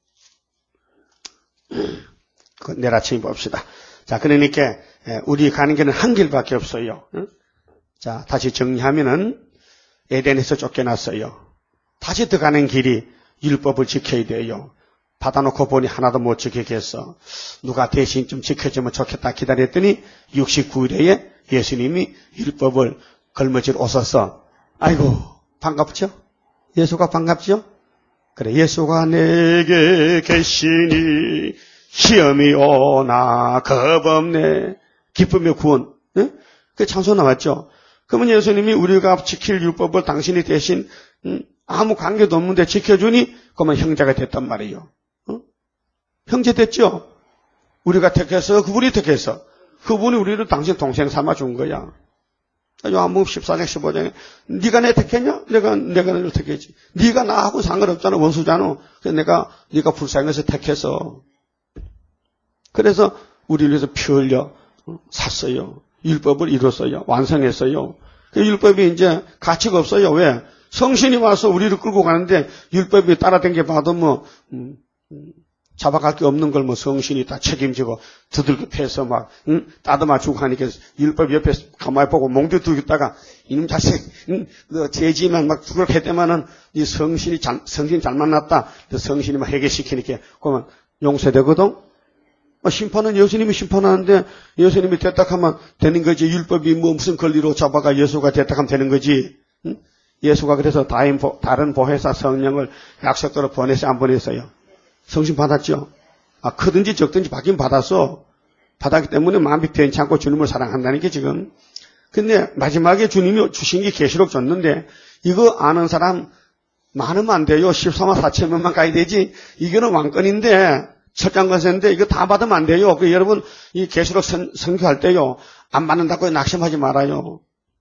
내일 아침에 봅시다. 자, 그러니까 우리 가는 길은 한 길밖에 없어요. 자, 다시 정리하면은 에덴에서 쫓겨났어요. 다시 들어가는 길이 율법을 지켜야 돼요. 받아놓고 보니 하나도 못 지키겠어. 누가 대신 좀 지켜주면 좋겠다 기다렸더니 69일에 예수님이 율법을 걸머지로 오셔서 아이고 반갑죠? 예수가 반갑죠? 그래, 예수가 내게 계시니 시험이 오나 겁없네. 기쁨의 구원. 네? 그 찬송 나왔죠? 그러면 예수님이 우리가 지킬 율법을 당신이 대신 아무 관계도 없는데 지켜주니 그러면 형제가 됐단 말이에요. 형제 됐죠? 우리가 택해서 그분이 택해서 그분이 우리를 당신 동생 삼아준 거야. 요한복음 14장 15장에 네가 내 택했냐? 내가 너를 택했지. 네가 나하고 상관없잖아. 원수잖아. 그래서 네가 불쌍해서 택해서. 그래서 우리를 위해서 피 흘려 샀어요. 율법을 이뤘어요. 완성했어요. 그 율법이 이제 가치가 없어요. 왜? 성신이 와서 우리를 끌고 가는데 율법이 따라댕겨 봐도 잡아갈 게 없는 걸 성신이 다 책임지고 두들겨 패서 따듬어 주고 하니까 율법 옆에 가만히 보고 몽둥이 두고 있다가 이놈 자식 죄지만 그렇게 되면은 이 성신 잘 만났다. 성신이 해결시키니까 그러면 용서되거든. 심판은 예수님이 심판하는데 예수님이 됐다 하면 되는 거지. 율법이 무슨 권리로 잡아가 예수가 됐다 하면 되는 거지. 예수가 그래서 다른 보혜사 성령을 약속대로 보내서 안 보냈어요. 성신 받았죠. 크든지 적든지 받긴 받았어. 받았기 때문에 마음이 변치 않고 주님을 사랑한다는 게 지금. 근데 마지막에 주님이 주신 게 계시록 줬는데 이거 아는 사람 많으면 안 돼요. 14만 4천 명만 가야 되지. 이거는 왕권인데 철장건세인데 이거 다 받으면 안 돼요. 여러분 이 계시록 선교할 때요. 안 받는다고 낙심하지 말아요.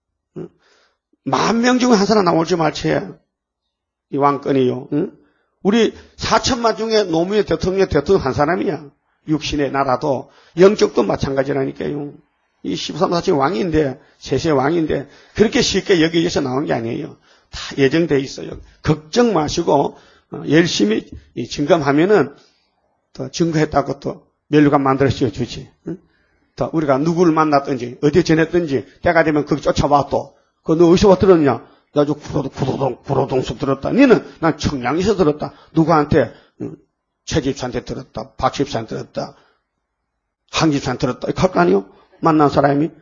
10,000명 중에 한 사람 나올지 말지. 이 왕권이요. 우리 4천만 중에 노무현 대통령 한 사람이야. 육신의 나라도 영적도 마찬가지라니까요. 이 13, 4천 왕인데 세세 왕인데 그렇게 쉽게 여기에서 나온 게 아니에요. 다 예정돼 있어요. 걱정 마시고 열심히 증감하면은 또 증거했다고 또 면류관 만들어 주지. 또 우리가 누구를 만났든지 어디에 지냈든지 때가 되면 거기 쫓아와 또 너 어디서 들었냐? 나 저 구로동숲 들었다. 니는 난 청량에서 들었다. 누구한테? 최집사한테 들었다. 박집사한테 들었다. 한집사한테 들었다. 이렇게 할 거 아니요? 만난 사람이.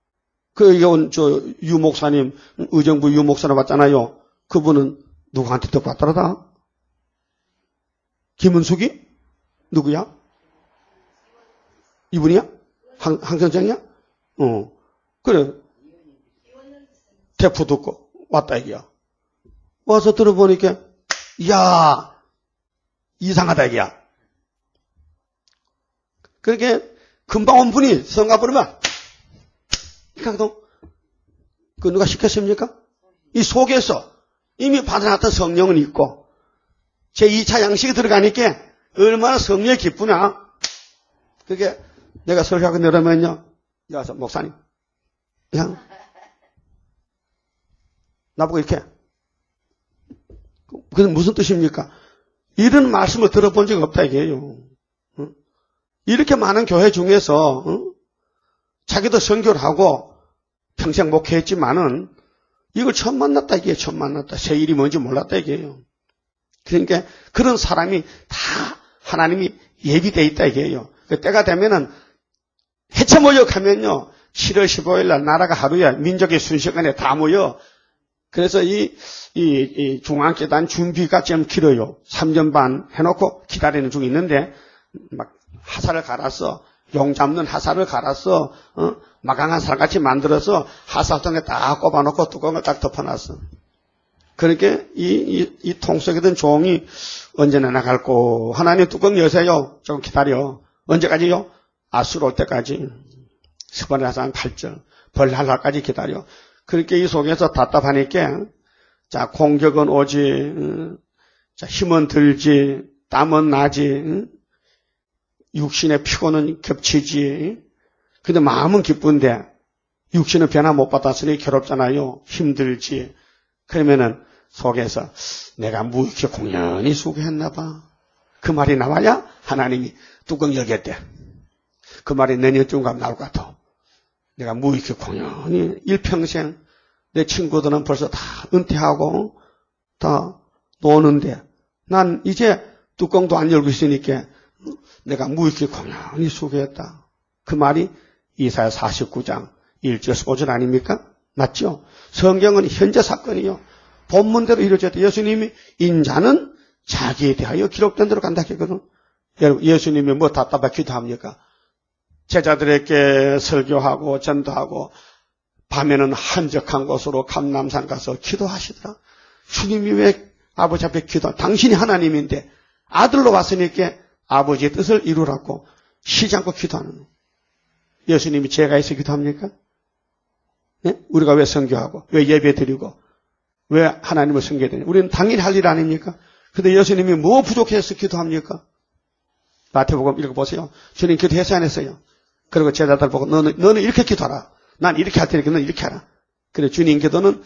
유 목사님, 의정부 유 목사님 봤잖아요. 그분은 누구한테 듣고 왔더라? 김은숙이? 누구야? 이분이야? 항선생이야? 그래. 대포 듣고 왔다 이게야. 와서 들어보니까 이야 이상하다 이게야. 그렇게 금방 온 분이 성가 부르면 이까도 그 누가 시켰습니까? 이 속에서 이미 받아놨던 성령은 있고 제2차 양식이 들어가니까 얼마나 성령이 기쁘냐. 그게 내가 설교하고 내려면요. 여기서 목사님 그냥 나보고 이렇게. 그게 무슨 뜻입니까? 이런 말씀을 들어본 적이 없다 이게요. 이렇게 많은 교회 중에서 자기도 선교를 하고 평생 목회했지만은 이걸 처음 만났다 이게 처음 만났다. 새 일이 뭔지 몰랐다 이게요. 그러니까 그런 사람이 다 하나님이 예비되어 있다 이게요. 때가 되면은 해체 모욕하면요. 7월 15일 날 나라가 하루에 민족의 순식간에 다 모여. 그래서 이 중앙재단 준비가 좀 길어요. 3년 반 해놓고 기다리는 중이 있는데, 막 하사를 갈아서, 용 잡는 하사를 갈아서, 마강한 살같이 만들어서 하사통에 딱 꼽아놓고 뚜껑을 딱 덮어놨어. 그러니까 이 통 속에 든 종이 언제나 나갈고, 하나님 뚜껑 여세요. 조금 기다려. 언제까지요? 아수로 올 때까지. 스바냐 한 8절. 벌할 날까지 기다려. 그렇게 이 속에서 답답하니까 자, 공격은 오지, 자, 힘은 들지, 땀은 나지, 육신의 피곤은 겹치지. 근데 마음은 기쁜데 육신은 변화 못 받았으니 괴롭잖아요. 힘들지. 그러면은 속에서 내가 무익히 공연히 수고했나 봐. 그 말이 나와야 하나님이 뚜껑 열겠대. 그 말이 내년쯤 가면 나올 것 같아. 내가 무익히 공연히 일평생 내 친구들은 벌써 다 은퇴하고 다 노는데 난 이제 뚜껑도 안 열고 있으니까 내가 무익히 공연히 수고했다. 그 말이 이사야 49장 1절 5절 아닙니까? 맞죠? 성경은 현재 사건이요. 본문대로 이루어졌다. 예수님이 인자는 자기에 대하여 기록된 대로 간다 했거든. 여러분, 예수님이 뭐 답답하게 기도합니까? 제자들에게 설교하고 전도하고 밤에는 한적한 곳으로 감람산 가서 기도하시더라. 주님이 왜 아버지 앞에 당신이 하나님인데 아들로 왔으니까 아버지의 뜻을 이루라고 쉬지 않고 기도하는 거예요. 예수님이 죄가 있어 기도합니까? 네? 우리가 왜 선교하고 왜 예배 드리고 왜 하나님을 섬겨야 되냐? 우리는 당연히 할 일 아닙니까? 근데 예수님이 뭐 부족해서 기도합니까? 마태복음 읽어보세요. 주님 기도했어요 안 했어요? 그리고 제자들 보고 너는 이렇게 기도하라. 난 이렇게 할 테니까 너는 이렇게 하라. 그래 주님 기도는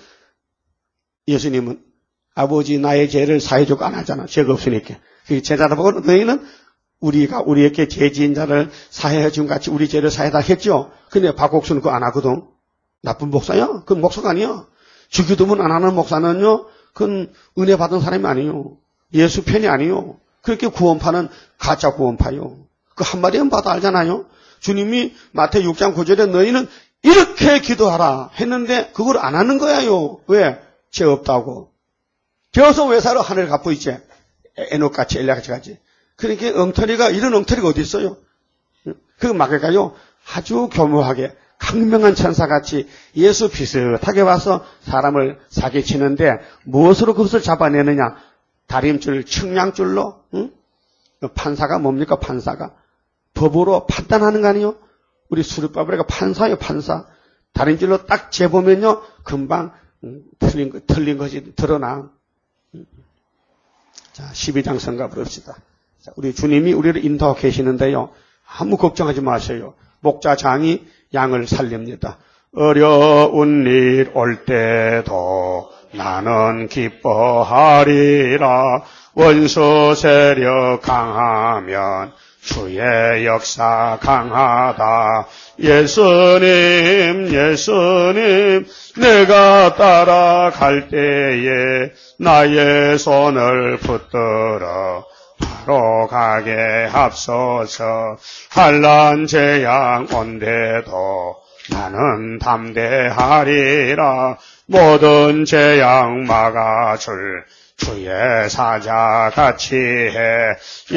예수님은 아버지 나의 죄를 사해주고 안 하잖아. 죄가 없으니까. 제자들 보고 너희는 우리가 우리에게 죄 지은 자를 사해해 준 같이 우리 죄를 사해다 했죠. 근데 박옥수는 그거 안 하거든. 나쁜 목사야? 그건 목사가 아니야. 주기도문 안 하는 목사는요, 그건 은혜 받은 사람이 아니에요. 예수 편이 아니에요. 그렇게 구원파는 가짜 구원파요. 그 한마디만 봐도 알잖아요. 주님이 마태 6장 9절에 너희는 이렇게 기도하라 했는데 그걸 안 하는 거예요. 왜? 죄 없다고. 죄 없어 왜 살아? 하늘 갚고 있지. 에녹같이 엘리야같이 가지. 그러니까 엉터리가 이런 엉터리가 어디 있어요? 그 막을까요? 아주 교묘하게 강명한 천사같이 예수 비슷하게 와서 사람을 사기치는데 무엇으로 그것을 잡아내느냐? 다림줄, 측량줄로. 응? 판사가 뭡니까? 판사가 법으로 판단하는 거 아니에요? 우리 수律법이니까 판사예요. 판사. 다림줄로 딱 재보면요 금방 틀린 것이 드러나. 자, 12장 성가 부릅시다. 자, 우리 주님이 우리를 인도하고 계시는데요. 아무 걱정하지 마세요. 목자장이 양을 살립니다. 어려운 일 올 때도 나는 기뻐하리라. 원수 세력 강하면 주의 역사 강하다. 예수님 예수님 내가 따라갈 때에 나의 손을 붙들어 바로 가게 합소서. 환난 재앙 온데도 나는 담대하리라. 모든 재앙 막아줄 주의 사자 같이 해.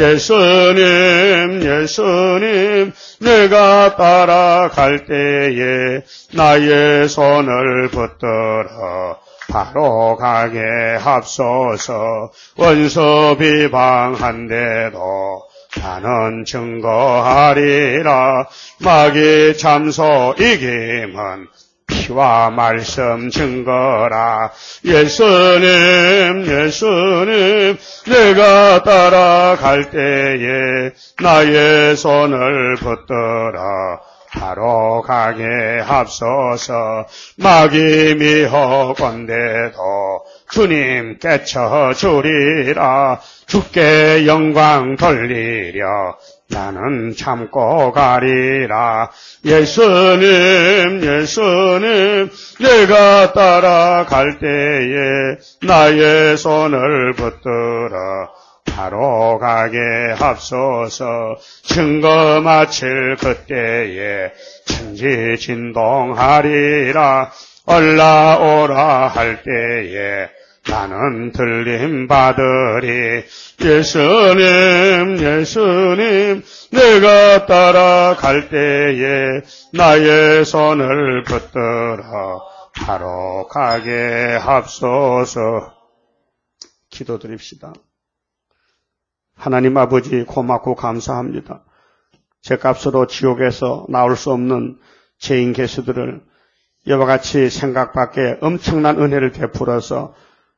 예수님 예수님 내가 따라갈 때에 나의 손을 붙들어 바로 가게 합소서. 원수 비방한데도 나는 증거하리라. 마귀 참소 이김은 피와 말씀 증거라. 예수님 예수님 내가 따라갈 때에 나의 손을 붙들어 바로 가게 합소서. 마귀 미혹건데도 주님 깨쳐주리라. 주께 영광 돌리려 나는 참고 가리라. 예수님 예수님 내가 따라갈 때에 나의 손을 붙들어 바로 가게 합소서. 증거 마칠 그때에 천지 진동하리라. 올라오라 할 때에 나는 들림 받으리. 예수님 예수님 내가 따라갈 때에 나의 손을 붙들어 바로 가게 합소서. 기도드립시다. 하나님 아버지 고맙고 감사합니다. 죄값으로 지옥에서 나올 수 없는 죄인 개수들을 이와 같이 생각 밖에 엄청난 은혜를 베풀어서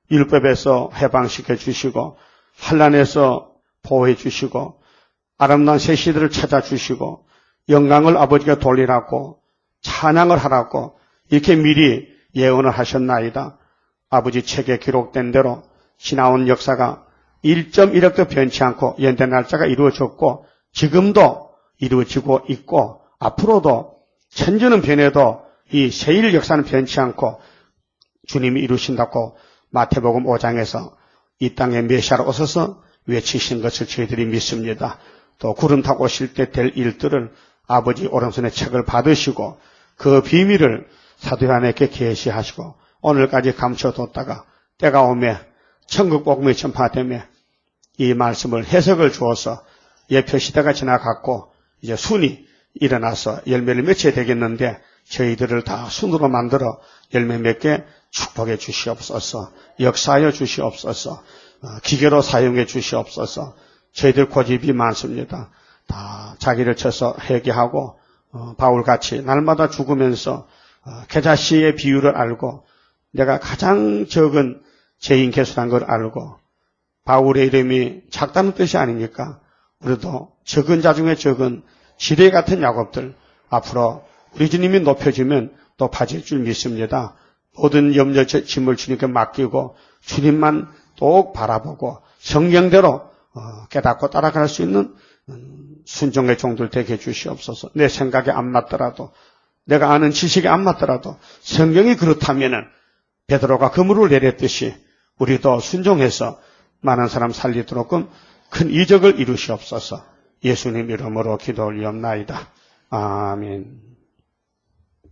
율법에서 해방시켜 주시고 환난에서 보호해 주시고 아름다운 새 시대를 찾아주시고 영광을 아버지가 돌리라고 찬양을 하라고 이렇게 미리 예언을 하셨나이다. 아버지 책에 기록된 대로 지나온 역사가 1.1억도 변치 않고 연대 날짜가 이루어졌고 지금도 이루어지고 있고 앞으로도 천주는 변해도 이 세일 역사는 변치 않고 주님이 이루신다고 마태복음 5장에서 이 땅에 메시아로 오셔서 외치신 것을 저희들이 믿습니다. 또 구름 타고 오실 때 될 일들을 아버지 오른손에 책을 받으시고 그 비밀을 사도 요한에게 계시하시고 오늘까지 감춰뒀다가 때가 오매 천국 복음이 전파되며 이 말씀을 해석을 주어서 예표 시대가 지나갔고 이제 순이 일어나서 열매를 맺혀야 되겠는데 저희들을 다 순으로 만들어 열매 맺게 축복해 주시옵소서. 역사하여 주시옵소서. 기계로 사용해 주시옵소서. 저희들 고집이 많습니다. 다 자기를 쳐서 회개하고 바울같이 날마다 죽으면서 계자씨의 비유를 알고 내가 가장 적은 죄인 개수란 걸 알고 바울의 이름이 작다는 뜻이 아닙니까? 우리도 적은 자 중에 적은 지뢰 같은 야곱들 앞으로 우리 주님이 높여주면 높아질 줄 믿습니다. 모든 염려 짐을 주님께 맡기고 주님만 똑 바라보고 성경대로 깨닫고 따라갈 수 있는 순종의 종들 되게 해주시옵소서. 내 생각에 안 맞더라도 내가 아는 지식에 안 맞더라도 성경이 그렇다면은 베드로가 그물을 내렸듯이 우리도 순종해서 많은 사람 살리도록끔 큰 이적을 이루시옵소서. 예수님 이름으로 기도 올리옵나이다. 아멘.